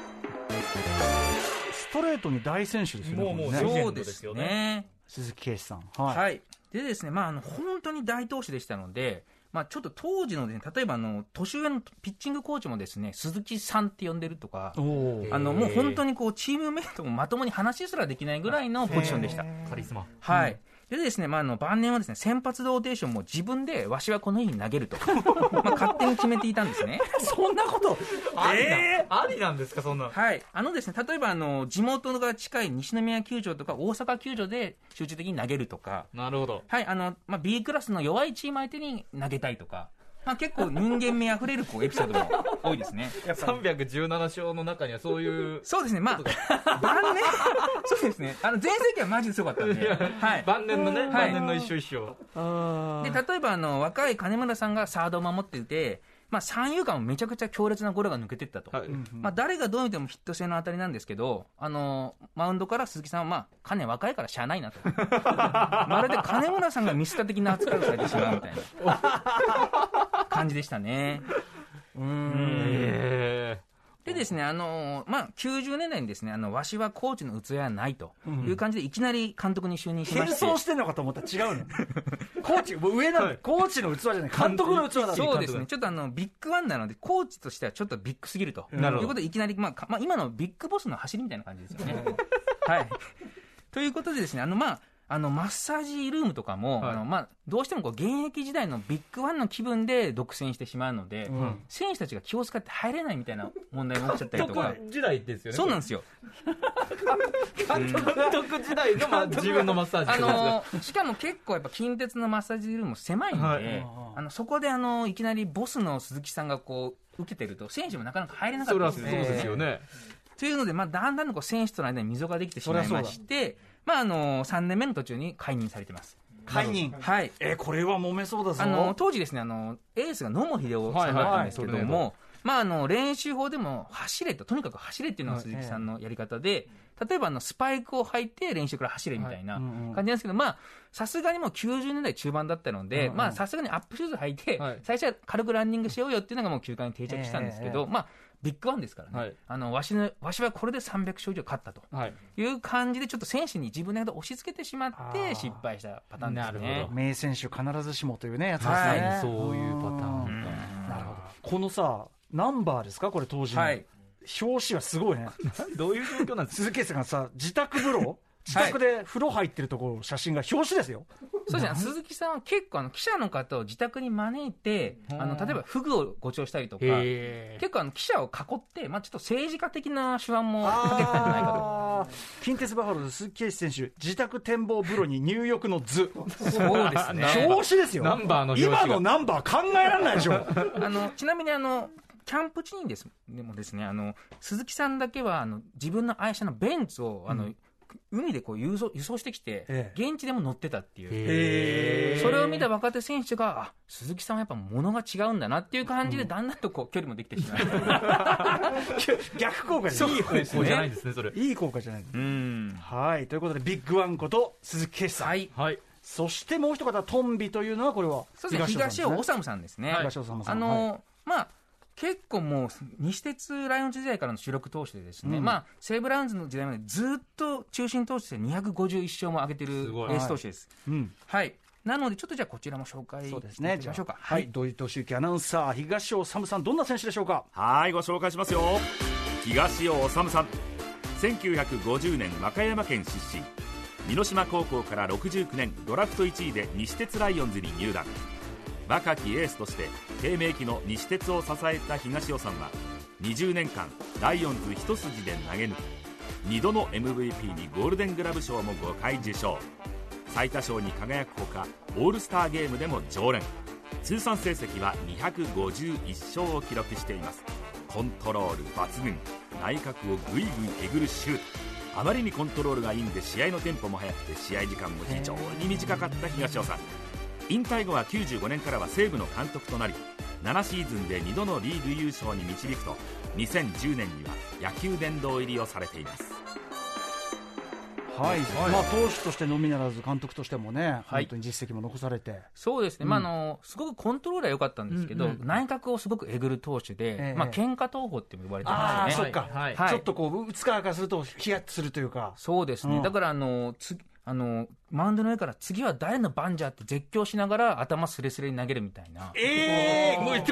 Speaker 3: ストレートに大選手ですよね。
Speaker 5: もうもうそうですよね。
Speaker 3: 鈴木啓司さん、はい、
Speaker 5: はい、でですね、まあ、あの本当に大投手でしたので、まあ、ちょっと当時の、ね、例えばあの年上のピッチングコーチもですね鈴木さんって呼んでるとか、あのもう本当にこうチームメイトもまともに話すらできないぐらいのポジションでした。
Speaker 4: カリスマ、
Speaker 5: はい、 でですね、まあ、あの晩年はですね、先発ローテーションも自分でわしはこの日に投げるとまあ勝手に決めていたんですね
Speaker 3: そんなこと
Speaker 4: ありな、
Speaker 3: え
Speaker 4: ありなんですか、そんな。
Speaker 5: はいあのですね、例えばあの地元が近い西宮球場とか大阪球場で集中的に投げるとか、
Speaker 4: なるほど。
Speaker 5: はいあのまあ、B クラスの弱いチーム相手に投げたいとか、まあ、結構人間味あふれるこうエピソードも多いですね
Speaker 4: さんびゃくじゅうなな勝の中にはそういう
Speaker 5: そうですね、まあ晩年そうですね、あの全盛期はマジですごかったんで、はい、
Speaker 4: 晩年のね、
Speaker 5: はい
Speaker 4: 晩年の一勝一勝
Speaker 5: で例えばあの若い金村さんがサードを守っていて、まあ、三遊間もめちゃくちゃ強烈なゴロが抜けていったと、はい、まあ、誰がどう見てもヒット性の当たりなんですけど、あのマウンドから鈴木さんは、まあ、金若いからしゃあないなとまるで金村さんがミスター的な扱いをされてしまうみたいな感じでしたね。うーんでですね、あのまあ、きゅうじゅうねんだいにですね、あのわしはコーチの器はないという感じでいきなり監督に就任しまして、
Speaker 3: 変装してんのかと思ったら違うのコーチ上なの、はい、コーチの器じゃない監督の器だ。
Speaker 5: そうですね、ちょっとあのビッグワンなのでコーチとしてはちょっとビッグすぎるということでいきなり、まあまあ、今のビッグボスの走りみたいな感じですよねはい、ということでですね、あのまああのマッサージルームとかも、はい、あのまあ、どうしてもこう現役時代のビッグワンの気分で独占してしまうので、うん、選手たちが気を使って入れないみたいな問題が起きちゃったりとか。
Speaker 4: 監督時代ですよね。
Speaker 5: そうなんですよ
Speaker 4: 監督時代の、まあ、自分のマッサージ、
Speaker 5: あのしかも結構やっぱ近鉄のマッサージルームも狭いんで、はい、あのそこであのいきなりボスの鈴木さんがこう受けてると選手もなかなか入れなかったですね。
Speaker 4: そうですよね。
Speaker 5: というので、まあ、だんだんこう選手との間に溝ができてしまいまして、まあ、あのさんねんめの途中に解任されてます。
Speaker 3: 解任、
Speaker 5: はい、
Speaker 3: えー、これは揉めそうだぞ。
Speaker 5: あの当時ですね、あのエースが野茂英雄さんだったんですけども、はいはいはい、まあ、あの練習法でも走れと、とにかく走れっていうのが鈴木さんのやり方で、はい、例えばあのスパイクを履いて練習から走れみたいな感じなんですけど、まあさすがにもうきゅうじゅうねんだい中盤だったので、うんうん、まあさすがにアップシューズ履いて、はい、最初は軽くランニングしようよっていうのがもう球界に定着したんですけど、えー、まあビッグワンですからね、はい、あのわしのわしはこれでさんびゃく勝以上勝ったという感じで、ちょっと選手に自分の間押し付けてしまって失敗したパターンですね。なるほど、名
Speaker 3: 選手必ずしもというねやつですね、
Speaker 4: はい、そういうパターン。
Speaker 3: なるほど。このさナンバーですか、これ当時の、はい、表紙はすごいね
Speaker 4: どういう状況なんですか。
Speaker 3: 鈴木さんがさ自宅風呂自宅で風呂入ってるところ写真が表紙ですよ。
Speaker 5: そうですね、鈴木さんは結構あの記者の方を自宅に招いて、あの例えばフグをご馳走したりとか、結構あの記者を囲って、まあ、ちょっと政治家的な手腕もかけてたんじゃないかと。
Speaker 3: 近鉄バファローズ鈴木啓示選手自宅展望風呂に入浴の図
Speaker 5: そうですね
Speaker 3: 表紙ですよ。
Speaker 4: ナンバーの表紙が
Speaker 3: 今のナンバー考えられないでしょ
Speaker 5: あのちなみにあのキャンプ地にですでもですね、あの鈴木さんだけはあの自分の愛車のベンツをあの、うん、海でこう輸送、輸送してきて、ええ、現地でも乗ってたっていう、へそれを見た若手選手が、あ、鈴木さんはやっぱ物が違うんだなっていう感じで、だんだんとこう距離もできてしまう、うん、
Speaker 3: 逆効果じゃない、
Speaker 4: いい方向じゃないですね、それ
Speaker 3: いい効果じゃない、うん、はいということでビッグワンこと鈴木啓示さん、はいはい、そしてもう一方トンビというのはこれは
Speaker 5: そうですね、東尾修さんですね、
Speaker 3: 東尾修さん、
Speaker 5: あのーはい、まあ結構もう西鉄ライオンズ時代からの主力投手でですね、うん、まあ、西武ライオンズの時代までずっと中心投手としてにひゃくごじゅういち勝も挙げてるエース投手です。はい、うんはい、なのでちょっとじゃあこちらも紹介していきましょうか。
Speaker 3: はい、土井敏之アナウンサー、東尾修さん、どんな選手でしょうか。
Speaker 6: はいご紹介しますよ。東尾修さん、せんきゅうひゃくごじゅうねん和歌山県出身、美濃島高校からろくじゅうきゅうねんドラフトいちいで西鉄ライオンズに入団。若きエースとして低迷期の西鉄を支えた東尾さんはにじゅうねんかんライオンズ一筋で投げ抜き、にどの エムブイピー にゴールデングラブ賞もごかい受賞、最多勝に輝くほかオールスターゲームでも常連、通算成績はにひゃくごじゅういち勝を記録しています。コントロール抜群、内角をぐいぐいえぐるシュート、あまりにコントロールがいいんで試合のテンポも速くて試合時間も非常に短かった東尾さん。引退後はきゅうじゅうごねんからは西武の監督となり、ななシーズンでにどのリーグ優勝に導くと、にせんじゅうねんには野球殿堂入りをされています。
Speaker 3: はい、はい、まあ、投手としてのみならず監督としてもね、はい、本当に実績も残されて、
Speaker 5: そうですね、うん、まあ、あのすごくコントロールは良かったんですけど、うんうん、内角をすごくえぐる投手で、えーまあ喧嘩投法って呼ばれてますよね。
Speaker 3: あ、そっか、はいはい、ちょっとこう打つ側からするとヒヤッとするというか、
Speaker 5: そうですね、うん、だからあのつあのマウンドの上から次は誰の番じゃって絶叫しながら頭スレスレに投げるみたいな。
Speaker 3: ええー、もうてかもう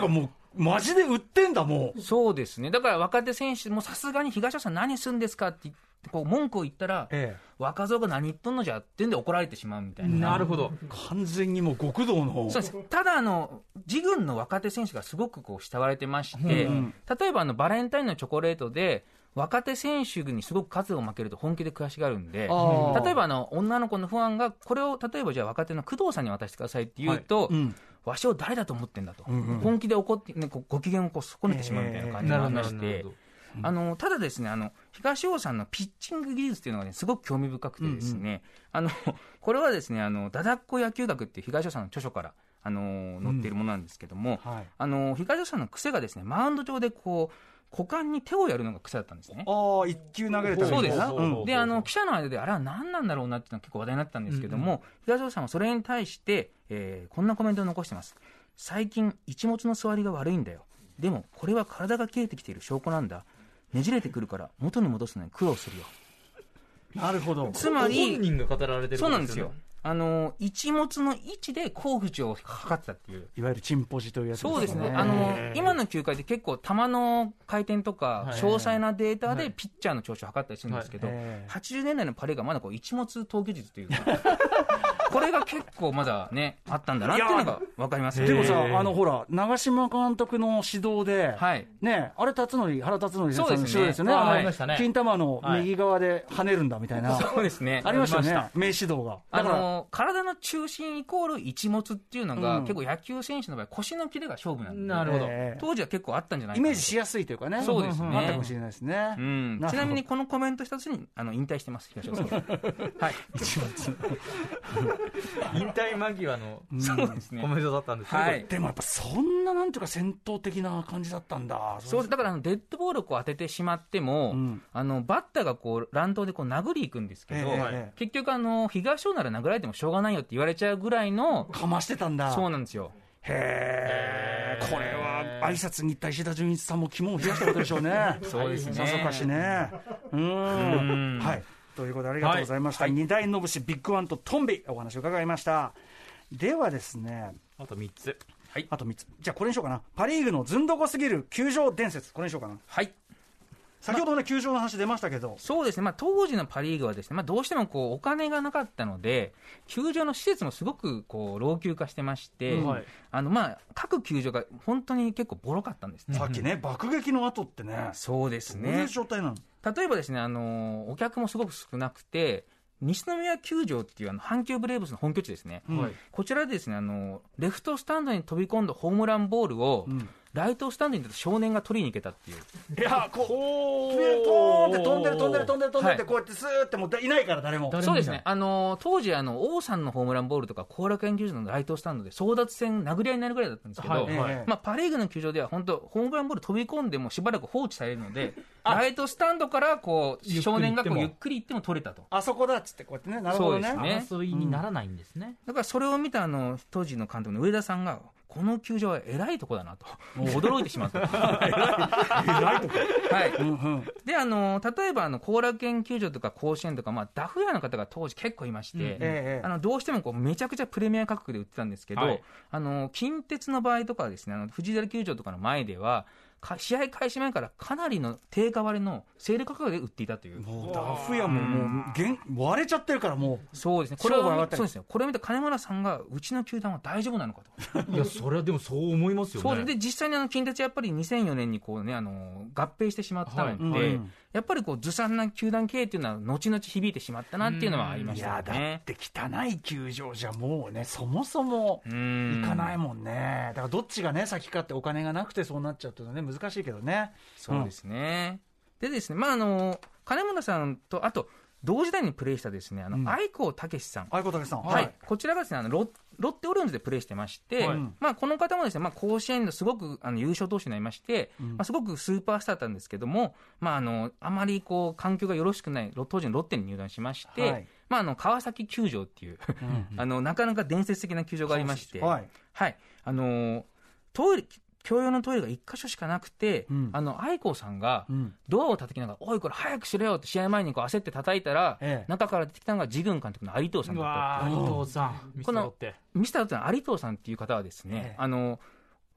Speaker 3: マジで売ってんだも
Speaker 5: う。そうですね。だから若手選手もさすがに東尾さん何するんですかって言ってこう文句を言ったら、ええ、若造が何言っとんのじゃってんで怒られてしまうみたいな。
Speaker 4: なるほど。
Speaker 3: 完全にもう極道の。
Speaker 5: そうです。ただあの自軍の若手選手がすごくこう慕われてまして、うん、例えばあのバレンタインのチョコレートで若手選手にすごく数を負けると本気で悔しがるんで、例えばあの女の子のファンがこれを例えばじゃあ若手の工藤さんに渡してくださいって言うと、はい、うん、わしを誰だと思ってんだと、うんうん、本気で怒って、ね、ご機嫌をこう損ねてしまうみたいな感じがありまして、あのただですね、あの東尾さんのピッチング技術っていうのが、ね、すごく興味深くてですね、うんうん、あのこれはですね、あのダダっ子野球学っていう東尾さんの著書からあの載っているものなんですけども、うん、はい、あの東尾さんの癖がですね、マウンド上でこう股間に手をやるのが癖だったんですね。
Speaker 3: ああ、一球投げるために。
Speaker 5: そうです。うん、で、あの記者の間であれは何なんだろうなっていうのは結構話題になったんですけども、うんうん、東尾さんはそれに対して、えー、こんなコメントを残してます。最近一物の座りが悪いんだよ。でもこれは体が切れてきている証拠なんだ。ねじれてくるから元に戻すのに苦労するよ。
Speaker 3: なるほど。
Speaker 4: つまり本人が語られてるんですよね。
Speaker 5: そうなんですよ。あの一物の位置で甲府を測ってたっていう、
Speaker 3: いわゆるチンポジというやつですね。
Speaker 5: そうですね。あの今の球界で結構球の回転とか詳細なデータでピッチャーの調子を測ったりするんですけど、はちじゅうねんだいのパレーがまだこう一物投球術というかこれが結構まだねあったんだなっていうのが分かりますね。
Speaker 3: でもさ、あのほら長嶋監督の指導で、はい、ね、あれ辰徳原辰徳さんの指導ですよね。あの金玉の右側で跳ねるんだみたいな、
Speaker 5: そうですね、
Speaker 3: ありましたね、名指導が。
Speaker 5: だから体の中心イコール一物っていうのが、うん、結構野球選手の場合腰のキレが勝負なんで、
Speaker 4: なるほど、
Speaker 5: 当時は結構あったんじゃないか
Speaker 3: な、イメージしやすいというかね。
Speaker 5: そうですね、
Speaker 3: あったかもしれないですね、
Speaker 5: うん、ちなみにこのコメント一つにあの引退してます東尾さんはい
Speaker 3: 一物
Speaker 4: 引退間際の、
Speaker 5: うん、そうですね、
Speaker 4: コメントだったんですけど、はい、
Speaker 3: でもやっぱそんななんていうか戦闘的な感じだったんだ。
Speaker 5: そうだからあのデッドボールをこう当ててしまっても、うん、あのバッターがこう乱闘でこう殴りいくんですけど、えー、結局あの東尾なら殴られてもしょうがないよって言われちゃうぐらいの
Speaker 3: かましてたんだ。
Speaker 5: そうなんですよ。
Speaker 3: へえ、これは挨拶に行った石田純一さんも肝を冷やしたことでしょうね
Speaker 5: そうですね、
Speaker 3: さぞかしね。うーん、はい、ということでありがとうございました、はい、二大のぶしビッグワンとトンビお話を伺いました。ではですね、
Speaker 4: あとみっつ、
Speaker 3: はい、あとみっつ、じゃあこれにしようかな。パリーグのずんどこすぎる球場伝説、これにしようかな。
Speaker 5: はい、
Speaker 3: 先ほどね、球場の話出ましたけど、
Speaker 5: そうですね、まあ、当時のパ・リーグはですね、まあ、どうしてもこうお金がなかったので球場の施設もすごくこう老朽化してまして、うん、あのまあ各球場が本当に結構ボロかったんですね。
Speaker 3: さっきね、爆撃の後ってね、
Speaker 5: そうですね、
Speaker 3: どういう状態なの。
Speaker 5: 例えばですね、あのお客もすごく少なくて、西宮球場っていうあの阪急ブレーブスの本拠地ですね、うん、こちらでですね、あのレフトスタンドに飛び込んだホームランボールを、うん、ライトスタンドに出た少年が取りに行けたっていう。
Speaker 3: いや、こうポーンって飛んでる飛んでる飛んでる飛んでるって、こうやってスーってもういないから誰も。
Speaker 5: そうですね、あの当時あの王さんのホームランボールとか後楽園球場のライトスタンドで争奪戦殴り合いになるぐらいだったんですけど、はいはい、まあ、パ・リーグの球場では本当ホームランボール飛び込んでもしばらく放置されるのでライトスタンドからこう少年がこうゆっくり行っても取れたと。
Speaker 3: あそこだっつってこうやってね、なるほどね、
Speaker 4: 争いにならないんですね、うん、
Speaker 5: だからそれを見たあの当時の監督の上田さんが、この球場は偉いとこだなと驚いてしまった偉いとこ、はい、うんうん、であの例えばあの後楽園球場とか甲子園とか、まあ、ダフ屋の方が当時結構いまして、うん、あのどうしてもこうめちゃくちゃプレミア価格で売ってたんですけど、はい、あの近鉄の場合とかはですね、あの藤枝球場とかの前では試合開始前からかなりの定価割れのセール価格で売っていたという。
Speaker 3: もうダフ屋ももう割れちゃってるから、もう
Speaker 5: そうですね、これをそうですね、これを見た金村さんがうちの球団は大丈夫なのか
Speaker 4: といやそれはでもそう思いますよね。
Speaker 5: そうで実際にあの近鉄やっぱりにせんよねんにこう、ね、あの合併してしまったので、はい、うん、やっぱりこうずさんな球団経営っていうのは後々響いてしまったなっていうのはありましたよね。
Speaker 3: いやだって汚い球場じゃもうね、そもそも行かないもんね。だからどっちがね先かって、お金がなくてそうなっちゃうとね、難しいけどね。
Speaker 5: そうですね、うん、でですね、まああの金村さんとあと同時代にプレーしたですね、あの、うん、愛子武さん、
Speaker 3: 愛子武さん、
Speaker 5: はい、はい、こちらがですね、あの ロ, ロッテオリオンズでプレーしてまして、はい、まあ、この方もですね、まあ、甲子園のすごくあの優勝投手になりまして、うん、まあ、すごくスーパースターだったんですけども、まあ、あのあまりこう環境がよろしくない当時のロッテに入団しまして、はい、まあ、あの川崎球場っていう、うん、あのなかなか伝説的な球場がありまして、はいはい、あのトイレ共用のトイレがいっかしょしかなくて、うん、あの愛子さんがドアを叩きながら、うん、おいこれ早くしろよって試合前にこう焦って叩いたら、ええ、中から出てきたのが自軍監督の有藤さんだったっていう。
Speaker 4: 有藤さん、
Speaker 5: このミスターロッテの有藤さんっていう方はですね、ええ、あの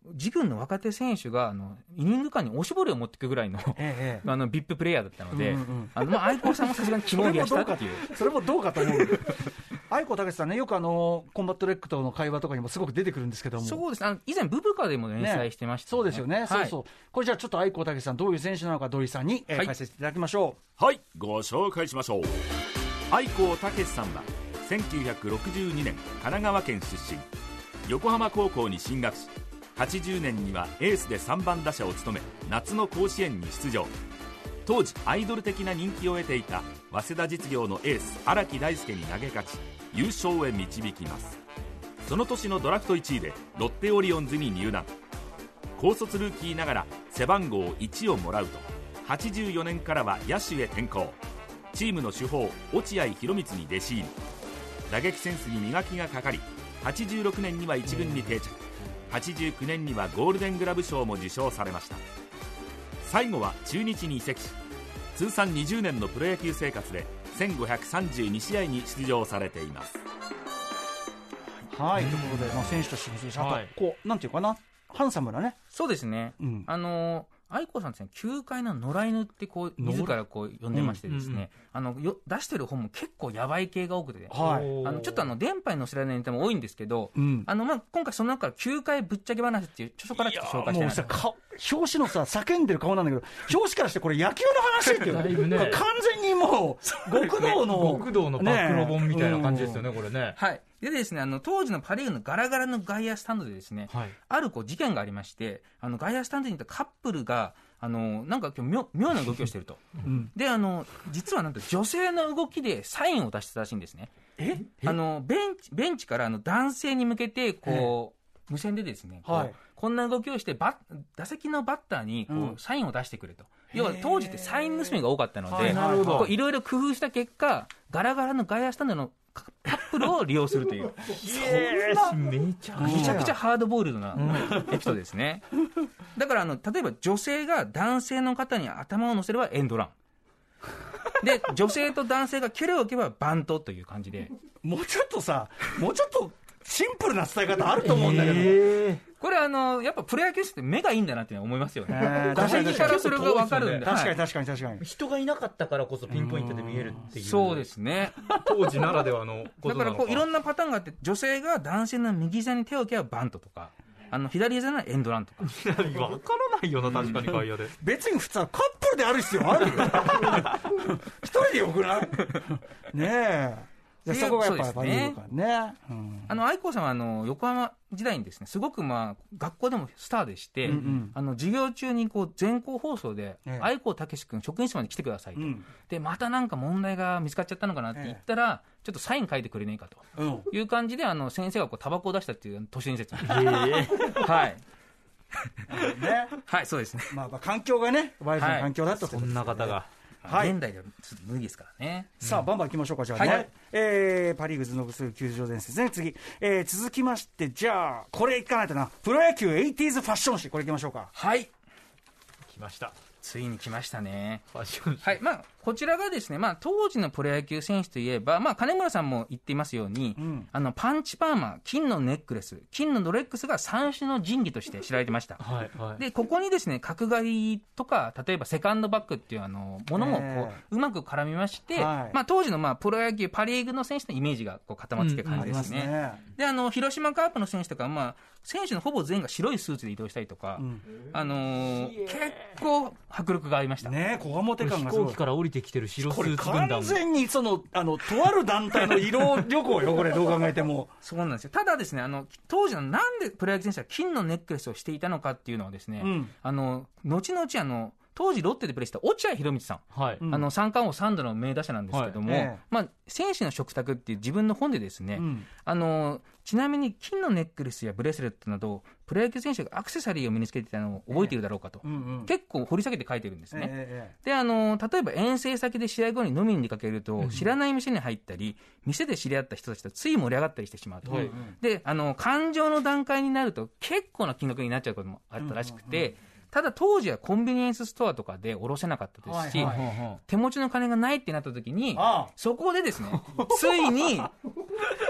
Speaker 5: 自軍の若手選手があのイニング間におしぼりを持っていくぐらいの、ええ、あのビッププレイヤーだったので、うんうん、あのまあ、愛好さんもさすがに肝を冷やしたっていう
Speaker 3: それもどうかと思う愛子武さんね、よくあのコンバットレックとの会話とかにもすごく出てくるんですけども、
Speaker 5: そうです、あの以前ブブカでも連載してました、ね
Speaker 3: ね、そうですよね、はい、そうそう、これじゃあちょっと愛子武さんどういう選手なのか土井さんに、えーはい、解説いただきましょ
Speaker 6: う。はい、ご紹介しましょう。愛子武さんはせんきゅうひゃくろくじゅうにねん神奈川県出身、横浜高校に進学し、はちじゅうねんにはエースでさんばん打者を務め、夏の甲子園に出場。当時アイドル的な人気を得ていた早稲田実業のエース荒木大輔に投げ勝ち、優勝へ導きます。その年のドラフトいちいでロッテオリオンズに入団。高卒ルーキーながら背番号いちをもらうと、はちじゅうよねんからは野手へ転向。チームの主砲落合博満に弟子入り。打撃センスに磨きがかかり、はちじゅうろくねんにはいち軍に定着。はちじゅうきゅうねんにはゴールデングラブ賞も受賞されました。最後は中日に移籍し、通算にじゅうねんのプロ野球生活でせんごひゃくさんじゅうにしあいに出場されています。
Speaker 3: はい、ということで、まあ、選手としてあと、はい、こうなんていうかな、ハンサムなね。
Speaker 5: そうですね、うん、あの愛子さんですね、球界の野良犬ってこう自らこう呼んでましてですね、うんうんうん、あのよ出してる本も結構やばい系が多くて、はい、あのちょっとあの電波に載せられないネタも多いんですけど、うん、あのまあ今回その中から球界ぶっちゃけ話っていう著書からちょっと紹介してないんですよ。
Speaker 3: 表紙のさ叫んでる顔なんだけど、表紙からしてこれ野球の話っていう、ね、完全にもう極道の
Speaker 4: 極道の暴露本みたいな感じですよね、うん、これね。
Speaker 5: はい。でですね、あの当時のパ・リーグのガラガラの外野スタンドでですね、はい、あるこう事件がありまして、あの外野スタンドにいたカップルがあのなんか今日 妙, 妙な動きをしていると、うん、であの実はなんと女性の動きでサインを出してたらしいんですね。えあのベンチベンチからあの男性に向けてこう無線でですね、はい、こ, こんな動きをしてバ打席のバッターにこう、うん、サインを出してくれと。要は当時ってサイン盗みが多かったので、いろいろ工夫した結果、ガラガラの外野スタンドのカップルを利用するというそんなめちゃくちゃハードボイルドなエピソードですね。だからあの例えば女性が男性の方に頭を乗せればエンドランで、女性と男性が距離を置けばバントという感じで、
Speaker 3: もうちょっとさ、もうちょっとシンプルな伝え方あると思うんだけど、えー、
Speaker 5: これあのやっぱプロ野球って目がいいんだなって思いますよね。画面からそれが分かるんで、
Speaker 3: 確かに確かに確かに
Speaker 4: 人がいなかったからこそピンポイントで見えるっていう。
Speaker 5: そうですね、
Speaker 4: 当時ならではのことなのか。
Speaker 5: だからこういろんなパターンがあって、女性が男性の右膝に手を置けばバントとか、あの左膝ならエンドランとか
Speaker 4: 分からないよな、確かに外野で
Speaker 3: 別に普通はカップルである必要あるよ一人でよくないねえ。でそこがやっぱりバリューからね。うん、
Speaker 5: あの愛子さんはあの横浜時代にですね、すごくまあ学校でもスターでして、うんうん、あの授業中にこう全校放送で、ええ、愛子武君職員室まで来てくださいと、うん、でまたなんか問題が見つかっちゃったのかなって言ったら、ええ、ちょっとサイン書いてくれねえかという感じで、あの先生がこうタバコを出したっていう都市伝説に、えー、はいね、はい、そうですね。
Speaker 3: まあ、まあ環境がね、ワイルドな環境だったと、
Speaker 4: はい、そんな方が。
Speaker 5: はい、現代ではちょっと無理ですからね。
Speaker 3: さあ、うん、バンバン行きましょうか。じゃあね、はい、えー、パ・リーグ頭脳する球場伝説ね。次、えー、続きまして、じゃあこれいかないとな、プロ野球エイティーズファッション誌、これいきましょうか。
Speaker 5: はい、
Speaker 4: 来ました。
Speaker 5: ついに来ましたね。
Speaker 4: ファッション誌、
Speaker 5: はい、まあ、こちらがですね、まあ、当時のプロ野球選手といえば、まあ、金村さんも言っていますように、うん、あのパンチパーマ、金のネックレス、金のロレックスが三種の神器として知られてました。はいはい、でここにですね、角刈りとか例えばセカンドバッグっていうあのものもこう、えー、うまく絡みまして、はい、まあ、当時のまあプロ野球パ・リーグの選手のイメージがこう固まってきた感じですね。うんうん、ねであの広島カープの選手とか、まあ、選手のほぼ全員が白いスーツで移動したりとか、うん、あのー、結構迫力がありました。
Speaker 3: ね、こわもて感がすごい。
Speaker 4: 飛行機から降りてきてる白スーツ
Speaker 3: 軍団、完全にそのあのとある団体の移動旅行よこれどう考えても。
Speaker 5: そうなんですよ。ただですね、あの当時のなんでプロ野球選手は金のネックレスをしていたのかっていうのはですね、うん、あの後々あの当時ロッテでプレーした落合博満さん、はい、あの三冠王さんどの名打者なんですけども、はい、まあ、選手の食卓っていう自分の本でですね、うん、あのちなみに金のネックレスやブレスレットなどプロ野球選手がアクセサリーを身につけていたのを覚えているだろうかと、えーうんうん、結構掘り下げて書いてるんですね。えー、であの例えば遠征先で試合後に飲みに出かけると、うん、知らない店に入ったり店で知り合った人たちとつい盛り上がったりしてしまうと、うんうん、であの感情の段階になると結構な金額になっちゃうこともあったらしくて、うんうんうん、ただ当時はコンビニエンスストアとかで卸せなかったですし、はいはいはい、手持ちの金がないってなった時に、ああそこでですねついに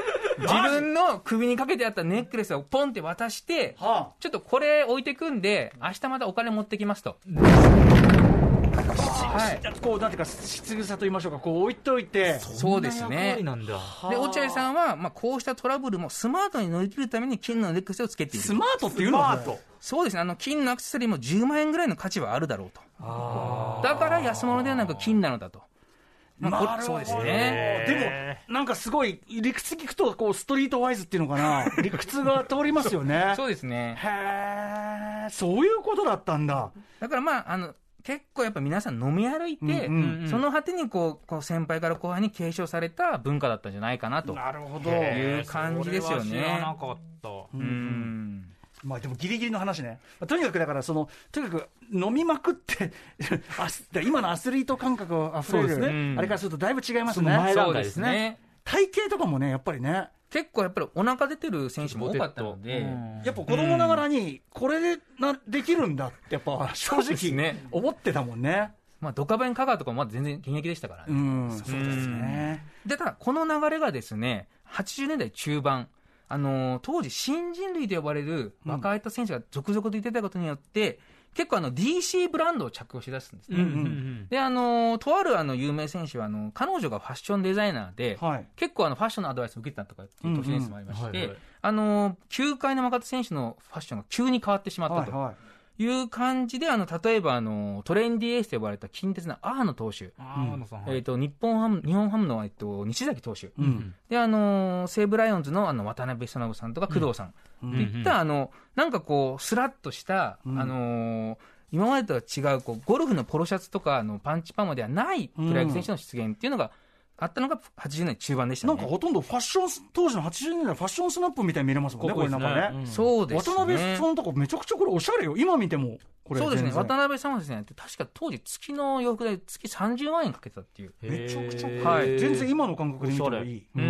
Speaker 5: 自分の首にかけてあったネックレスをポンって渡して、はあ、ちょっとこれ置いてくんで明日またお金持ってきますと。
Speaker 3: はい、こうなんていうか質草と言いましょうか、こう置いといて。
Speaker 5: そうですね。で落合さんは、まあ、こうしたトラブルもスマートに乗り切るために金のネックレスをつけている。
Speaker 3: スマートっていうのは
Speaker 5: そうですね、あの金のアクセサリーもじゅうまんえんぐらいの価値はあるだろうと。あだから安物ではなく金なのだと。
Speaker 3: まあ、そうですね。でもなんかすごい理屈聞くとこうストリートワイズっていうのかな理屈が通りますよね。
Speaker 5: そうですね。
Speaker 3: へえ、そういうことだったんだ。
Speaker 5: だからまああの結構やっぱ皆さん飲み歩いて、うんうん、その果てにこうこう先輩から後輩に継承された文化だったんじゃないかなという感じですよね。
Speaker 4: 知らなかった。うん、
Speaker 3: うんまあ、でもギリギリの話ね、まあ、とにかくだからそのとにかく飲みまくって今のアスリート感覚があふれる、ね、うん、あれからするとだいぶ違いますね。
Speaker 5: 前段階ですね。
Speaker 3: 体型とかもねやっぱりね
Speaker 5: 結構やっぱりお腹出てる選手も多かったので、うん、
Speaker 3: やっぱ子供ながらにこれでなできるんだってやっぱ正直思ってたもんね。
Speaker 5: まあ、ドカベン香川とかもまだ全然現役でしたからね。
Speaker 3: うん、そうですね。
Speaker 5: でただこの流れがですねはちじゅうねんだい中盤、あのー、当時新人類と呼ばれる若い選手が続々と出てたことによって、うん、結構あの ディーシー ブランドを着用しだすんですね、うんうんうん、であのー、とあるあの有名選手はあの彼女がファッションデザイナーで、はい、結構あのファッションのアドバイスを受けてたとかっていう都市伝説もありまして、うんうんはいはい、あのー、球界の若手選手のファッションが急に変わってしまったと、はいはいいう感じで、あの例えばあのトレンディエースと呼ばれた近鉄のアーノ投手、うんえー、と日本ハム日本ハムの、えっと、西崎投手、うん、であの西武ライオンズ の, あの渡辺久信さんとか工藤さん、うん、といった、あのなんかこうスラッとした、うんあのー、今までとは違うこうゴルフのポロシャツとかのパンチパーマではないプロ野球選手の出現っていうのが、うんあったのがはちじゅうねん中盤でしたね。
Speaker 3: なんかほとんどファッション当時のはちじゅうねんだいファッションスナップみたいに見れますもんね。これなんかね、
Speaker 5: うん、そうですね。
Speaker 3: 渡辺さんとかめちゃくちゃこれおしゃれよ。今見てもこれ
Speaker 5: そうですね。渡辺さんはですね確か当時月の洋服で月さんじゅうまんえんかけたっていう
Speaker 3: めちゃくちゃ、はい、全然今の感覚で見てもいい。うん、うん、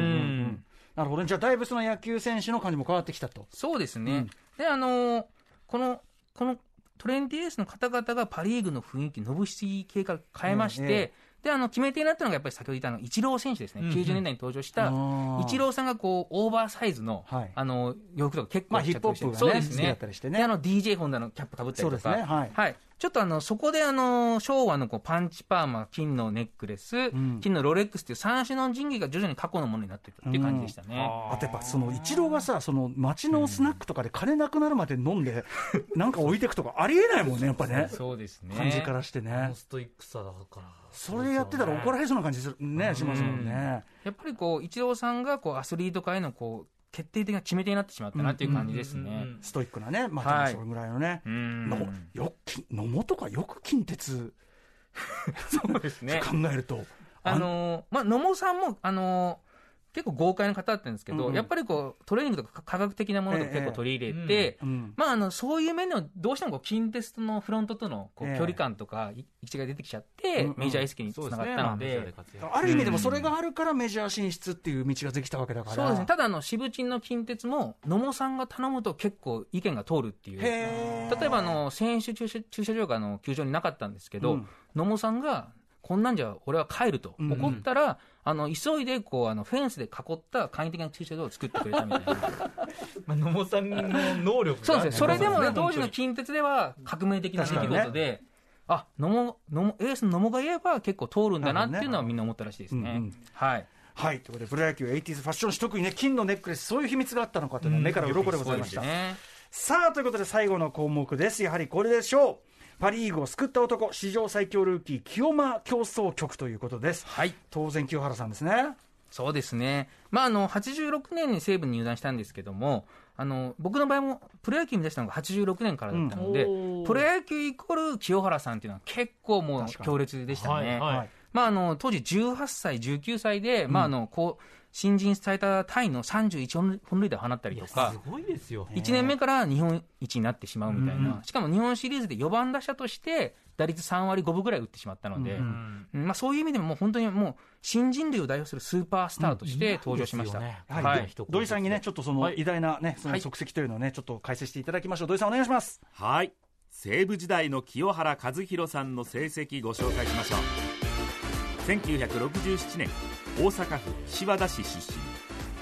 Speaker 3: なるほど、ね、じゃあだいぶその野球選手の感じも変わってきたと。
Speaker 5: そうですね、うん、であのこのこのトレンディエースの方々がパリーグの雰囲気ノブシティ系から変えまして、えーえーであの決め手になったのがやっぱり先ほど言ったあのイチロー選手ですね、うんうん、きゅうじゅうねんだいに登場したイチローさんがこうオーバーサイズ の,、はい、あの洋服とか結構、
Speaker 3: まあ、ヒップホップが、ね、
Speaker 5: そうですね、
Speaker 3: 好きだったりしてね。
Speaker 5: であの ディージェー ホンダのキャップかぶったりとか、
Speaker 3: そうですね、はい
Speaker 5: はい、ちょっとあのそこであの昭和のこうパンチパーマ金のネックレス、うん、金のロレックスという三種の神器が徐々に過去のものになっていったっていう感じでしたね、
Speaker 3: うん、あとやっぱそのイチローがさその街のスナックとかで金なくなるまで飲んで、うん、なんか置いていくとかありえないもんねやっぱね。
Speaker 5: そうですね、
Speaker 3: 感じからしてね
Speaker 4: ストイックさだから
Speaker 3: それやってたら怒られそうな感じする、ねうん、しますもんね。
Speaker 5: やっぱりこうイチローさんがこうアスリート界のこう決定的な決め手になってしまったなっていう感じですね、うんうんうんうん、
Speaker 3: ストイックなね、まあ、それぐらいのね、はい、のよ野茂とかよく近鉄
Speaker 5: そうですね
Speaker 3: 考えると
Speaker 5: あのーまあ、野茂さんもあのー結構豪快な方だったんですけど、うんうん、やっぱりこうトレーニングとか科学的なものとか結構取り入れて、ええうんまあ、あのそういう面でもどうしてもこう近鉄のフロントとのこう距離感とか位置が出てきちゃって、ええ、メジャー意識につながったので、うんうん
Speaker 3: ある意味でもそれがあるからメジャー進出っていう道ができたわけだから。
Speaker 5: そうですね。ただあの渋鎮の近鉄も野茂さんが頼むと結構意見が通るっていう。例えばあの選手駐車、駐車場があの球場になかったんですけど、うん、野茂さんがこんなんじゃ俺は帰ると怒ったら、うんうん、あの急いでこうあのフェンスで囲った簡易的な駐車場を作ってくれたみたいな
Speaker 4: まあ野茂さんの能力が
Speaker 5: そうですね。それでも、ね、当時の近鉄では革命的な出来事で、ね、あ野茂野茂エースの野茂が言えば結構通るんだなっていうのはみんな思ったらしいですね、うんうん、はい
Speaker 3: はい、ということでプロ野球エイティーズファッション誌特にね金のネックレスそういう秘密があったのかというのは目から鱗でございました、うんね、さあということで最後の項目です。やはりこれでしょう。パリーグを救った男史上最強ルーキー清間競争局ということです、はい、当然清原さんですね。
Speaker 5: そうですね、まあ、あのはちじゅうろくねんに西武に入団したんですけどもあの僕の場合もプロ野球に出したのがはちじゅうろくねんからだったので、うん、プロ野球イコール清原さんっていうのは結構もう強烈でしたね、はいはいまあ、あの当時じゅうはっさいじゅうきゅうさいで、うんまあ、あのこう新人最多タイのさんじゅういちほん塁打を放ったりとか
Speaker 4: すごいですよ。
Speaker 5: いちねんめから日本一になってしまうみたいな、うん、しかも日本シリーズでよばん打者として打率さんわりごぶぐらい打ってしまったので、うんまあ、そういう意味でももう本当にもう新人類を代表するスーパースターとして登場しました、うんね
Speaker 3: はいはい、土井さんにねちょっとその偉大な、ね、その足跡というのをねちょっと解説していただきましょう。土井さんお願いします。
Speaker 6: はい、西武時代の清原和博さんの成績ご紹介しましょう。せんきゅうひゃくろくじゅうななねん大阪府岸和田市出身、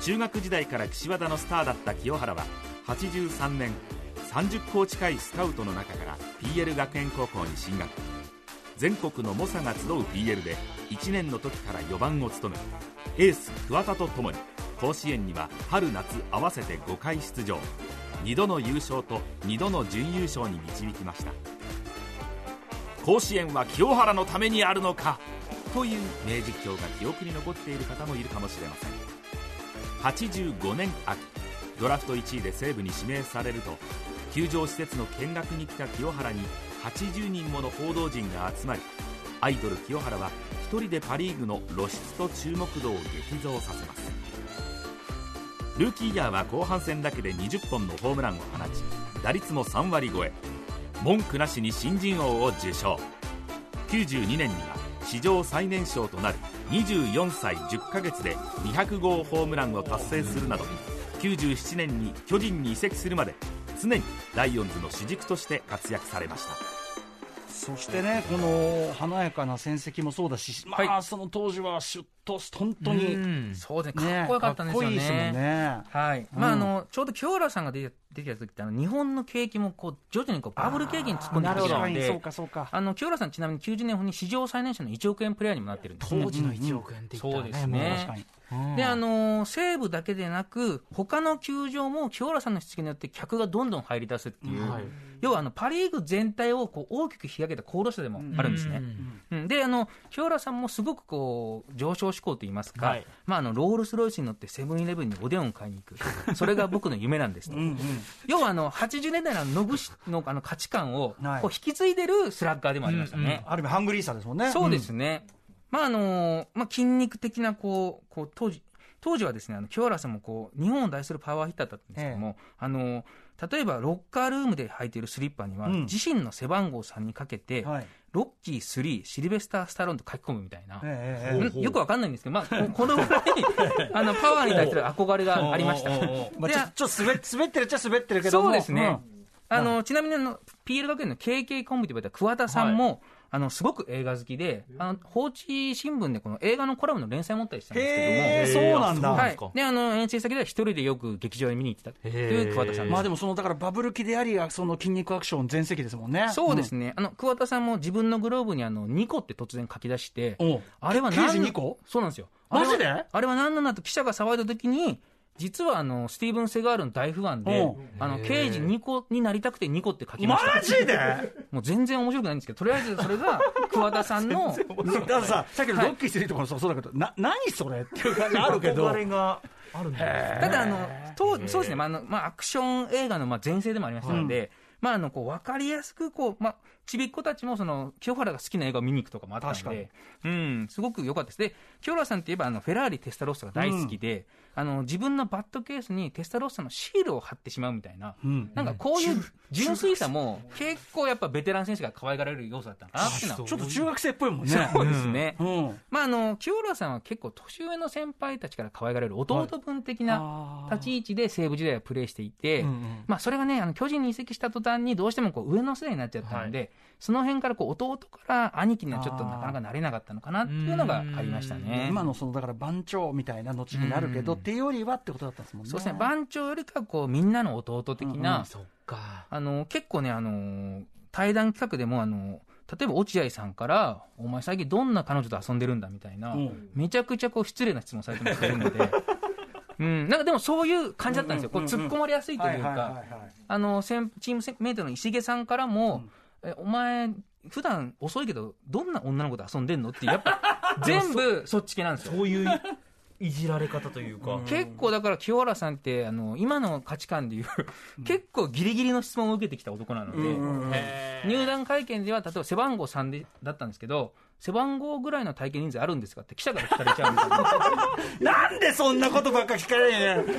Speaker 6: 中学時代から岸和田のスターだった清原ははちじゅうさんねんさんじゅっ校近いスカウトの中から ピーエル 学園高校に進学。全国の猛者が集う ピーエル でいちねんの時からよばんを務め、エース桑田とともに甲子園には春夏合わせてごかい出場、にどの優勝とにどの準優勝に導きました。甲子園は清原のためにあるのかという名実況が記憶に残っている方もいるかもしれません。はちじゅうごねん秋、ドラフトいちいで西武に指名されると、球場施設の見学に来た清原にはちじゅうにんもの報道陣が集まり、アイドル清原は一人でパリーグの露出と注目度を激増させます。ルーキーイヤーは後半戦だけでにじゅっぽんのホームランを放ち、打率もさんわり超え、文句なしに新人王を受賞。きゅうじゅうにねんには史上最年少となるにじゅうよんさいじゅっかげつでにひゃくごうホームランを達成するなど、きゅうじゅうななねんに巨人に移籍するまで常にライオンズの主軸として活躍されました。
Speaker 3: そしてね、この華やかな戦績もそうだし、まあ、はい、その当時はシュッと本当に、うん、
Speaker 5: そうですね、かっこよかったんですよね。かっこいいですもんね。はい、うん、まあ、あのちょうど清原さんが出て出てきた時ってあの日本の景気もこう徐々にこうバブル景気に突っ込んできてるので、
Speaker 3: そうかそうか、
Speaker 5: あの清原さんちなみにきゅうじゅうねんほどに史上最年少のいちおくえんプレーヤーにもなってるんですね。
Speaker 4: 当時のいちおくえんって言ったらね、
Speaker 5: そうですね。確かに。で、あのー、西武だけでなく他の球場も清原さんの出現によって客がどんどん入り出すっていう、うん、はい、要はあのパリーグ全体をこう大きく引き上げた功労者でもあるんですね、うんうん、で、あの清原さんもすごくこう上昇志向といいますか、はい、まあ、あのロールスロイスに乗ってセブンイレブンにおでんを買いに行くそれが僕の夢なんですとうん、うん、要はあのはちじゅうねんだいの野口のあの価値観をこう引き継いでるスラッガーでもありましたね、
Speaker 3: はい、うんうん、ある意味ハングリーさですもんね。
Speaker 5: そうですね、うん、まああのまあ、筋肉的なこうこう当時当時はですね、あの清原さんもこう日本を代するパワーヒッターだったんですけども、ええ、あの例えばロッカールームで履いているスリッパには、うん、自身の背番号さんにかけて、はい、ロッキースリーシルベスター・スタローンと書き込むみたいな、ええ、よくわかんないんですけど、まあ、このぐらいあのパワーに対する憧れがありました。
Speaker 3: まあ、ちょっと滑, 滑ってるっちゃ滑ってるけども、
Speaker 5: そうですね、うん、あのちなみにあの ピーエル 学園の ケーケー コンビと呼ばれた桑田さんも、はい、あのすごく映画好きで、あの報知新聞でこの映画のコラムの連載を持ったりしたんですけども、
Speaker 3: そうなんだ、
Speaker 5: はい、であの遠征先では一人でよく劇場に見に行ってたという桑田さんです。
Speaker 3: まあでもそのだからバブル期でありその筋肉アクション全盛期ですもんね。
Speaker 5: そうですね、うん、あの桑田さんも自分のグローブにあのにこって突然書き出して、あれは何
Speaker 3: 刑事にこ？
Speaker 5: そうなんですよ。
Speaker 3: マジで？
Speaker 5: あれは何なんだと記者が騒いだ時に、実はあのスティーブン・セガールの大ファンで、あの刑事にこになりたくてにこって書きました。
Speaker 3: マジで？
Speaker 5: もう全然面白くないんですけど、とりあえずそれが桑田さんの
Speaker 3: だからさ、さっきのロッキースリーとかもそうだけど、な何それっていう感じあるけど、
Speaker 4: 憧れがあるんだ。
Speaker 5: ただあのとそうですね、まああのまあ、アクション映画のまあ前世でもありましたので、うん、まあ、あのこう分かりやすくこう、まあ、ちびっ子たちもその清原が好きな映画を見に行くとかもあったので、うん、すごく良かったです。で、清原さんといえばあのフェラーリテスタロッサが大好きで、うん、あの自分のバットケースにテスタロッサのシールを貼ってしまうみたいな、うん、なんかこういう純粋さも結構やっぱベテラン選手が可愛がられる要素だったのかなっていうのは、
Speaker 3: ちょっと中学生っぽいもんね。
Speaker 5: そうですね、うん、まあ、あの清原さんは結構年上の先輩たちから可愛がられる弟分的な立ち位置で西武時代はプレーしていて、はい、まあ、それがね、あの巨人に移籍した途端にどうしてもこう上の世代になっちゃったので、はい、その辺からこう弟から兄貴にはちょっとなかなかなれなかったのかなっていうのがありましたね。
Speaker 3: 今のそのだから番長みたいな後になるけどっていうよりはってことだったんですもんね。
Speaker 5: そうですね、番長よりかこうみんなの弟的な、うんうん、そっか、あの結構ね、あの対談企画でもあの例えば落合さんからお前最近どんな彼女と遊んでるんだみたいな、うん、めちゃくちゃこう失礼な質問されてもくれるのでうん、なんかでもそういう感じだったんですよ、こう突っ込まれやすいというか、あのチームメイトの石毛さんからも、うん、えお前普段遅いけどどんな女の子と遊んでんのってやっぱ全部そっち系なんですよ。
Speaker 4: そういういじられ方というか、
Speaker 5: 結構だから清原さんってあの今の価値観でいう結構ギリギリの質問を受けてきた男なので、うん、入団会見では例えば背番号さんでだったんですけど、背番号ぐらいの体験人数あるんですかって記者から聞かれちゃうんです
Speaker 3: よなんでそんなことばっか聞かれるんや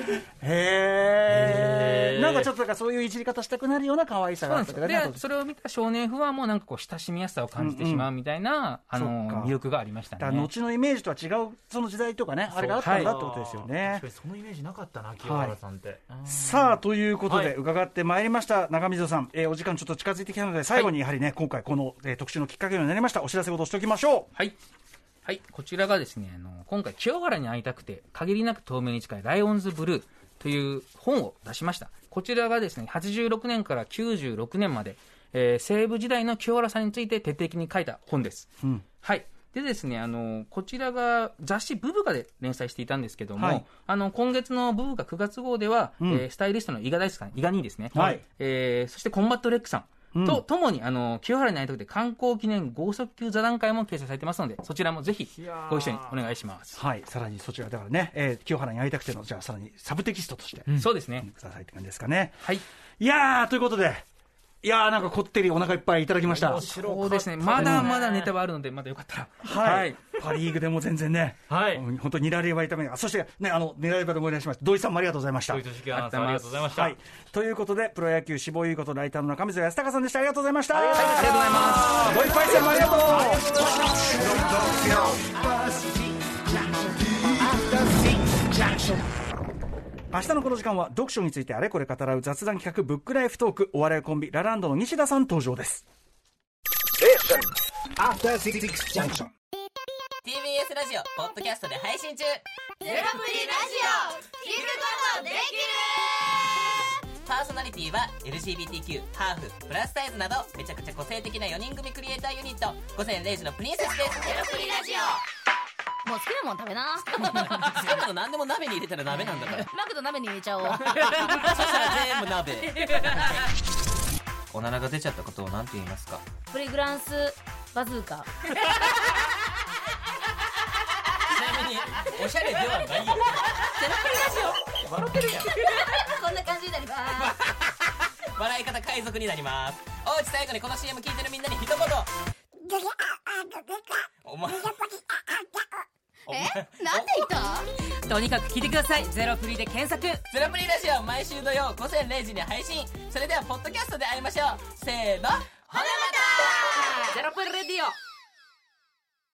Speaker 3: へえ、なんかちょっとだからそういういじり方したくなるような可愛さがあったからね。
Speaker 5: でそれを見た少年ファンもなんかこう親しみやすさを感じてしまうみたいな、うんうん、あの魅力がありましたね。
Speaker 3: だから後のイメージとは違うその時代とかね、あれがあったんだってことですよね。
Speaker 4: 確かにそのイメージなかったな、清原さんって、はい、
Speaker 3: さあということで伺ってまいりました、はい、中溝さん、えー、お時間ちょっと近づいてきたので最後にやはりね、はい、今回この、えー、特集のきっかけになりましたお知らせ事をしておきましょう。
Speaker 5: はい、 はい、こちらがですね、あの今回清原に会いたくて限りなく透明に近いライオンズブルーという本を出しました。こちらがですね、はちじゅうろくねんからきゅうじゅうろくねんまで、えー、西部時代の清原さんについて徹底的に書いた本です。うん、はい。でですね、あのこちらが雑誌ブブカで連載していたんですけども、はい、あの今月のブブカくがつ号では、うん、えー、スタイリストの伊賀大輔さん、伊賀にですね、はい、えー、そしてコンバットレックさんと、うん、ともにあの清原に会いたくて観光記念豪速球座談会も掲載されてますので、そちらもぜひご一緒にお願いします。
Speaker 3: はい、さらにそちらだからね、えー、清原に会いたくてのじゃあさらにサブテキストとして、
Speaker 5: うん、そうですね、
Speaker 3: くださいって感じですかね。
Speaker 5: はい。
Speaker 3: いやー、ということで、いやー、なんかこってりお腹いっぱいいただきました。
Speaker 5: そうですね、まだまだネタはあるので、まだよかったら、
Speaker 3: はい、はい、パ・リーグでも全然ね、はい、本当にニラレバ炒め、そしてね、あのニラレバでもお願いしました土井さんもありがとうございました。
Speaker 4: 土井俊樹アナウンサーありがとうございました。
Speaker 3: はい、ということで、プロ野球志望優子とライターの中溝康隆さんでした。ありがとうございました。
Speaker 5: ありがとうございます。
Speaker 3: 土井パイセンもありがとう。明日のこの時間は読書についてあれこれ語らう雑談企画ブックライフトーク。お笑いコンビラランドの西田さん登場です。
Speaker 7: ティービーエス ラジオポッドキャストで配信中。ゼロプリラジオ聞くことできる。パーソナリティは エルジービーティーキュー、ハーフ、プラスサイズなどめちゃくちゃ個性的なよにん組クリエイターユニット午前れいじのプリンセスです。ゼロプリラジオもう好きなもん食べな。好きなの何でも鍋に入れたら鍋なんだから。マクド鍋に入れちゃおう。そしたら全部鍋。おならが出ちゃったことを何て言いますか？
Speaker 8: プリグランスバズーカ。
Speaker 7: ちなみにおしゃれではないよ。ゼロプリラジオ笑ってるやん。
Speaker 8: こんな感じになります。
Speaker 7: 笑い方海賊になります。おうち最後にこの シーエム 聞いてるみんなに一言。お前
Speaker 8: え、なんで言った？とにかく聞いてください。ゼロプリで検索。
Speaker 7: ゼロプリラジオ毎週土曜午前れいじに配信。それではポッドキャストで会いましょう。せーの、ほなまた。
Speaker 8: ゼロプリレディオ。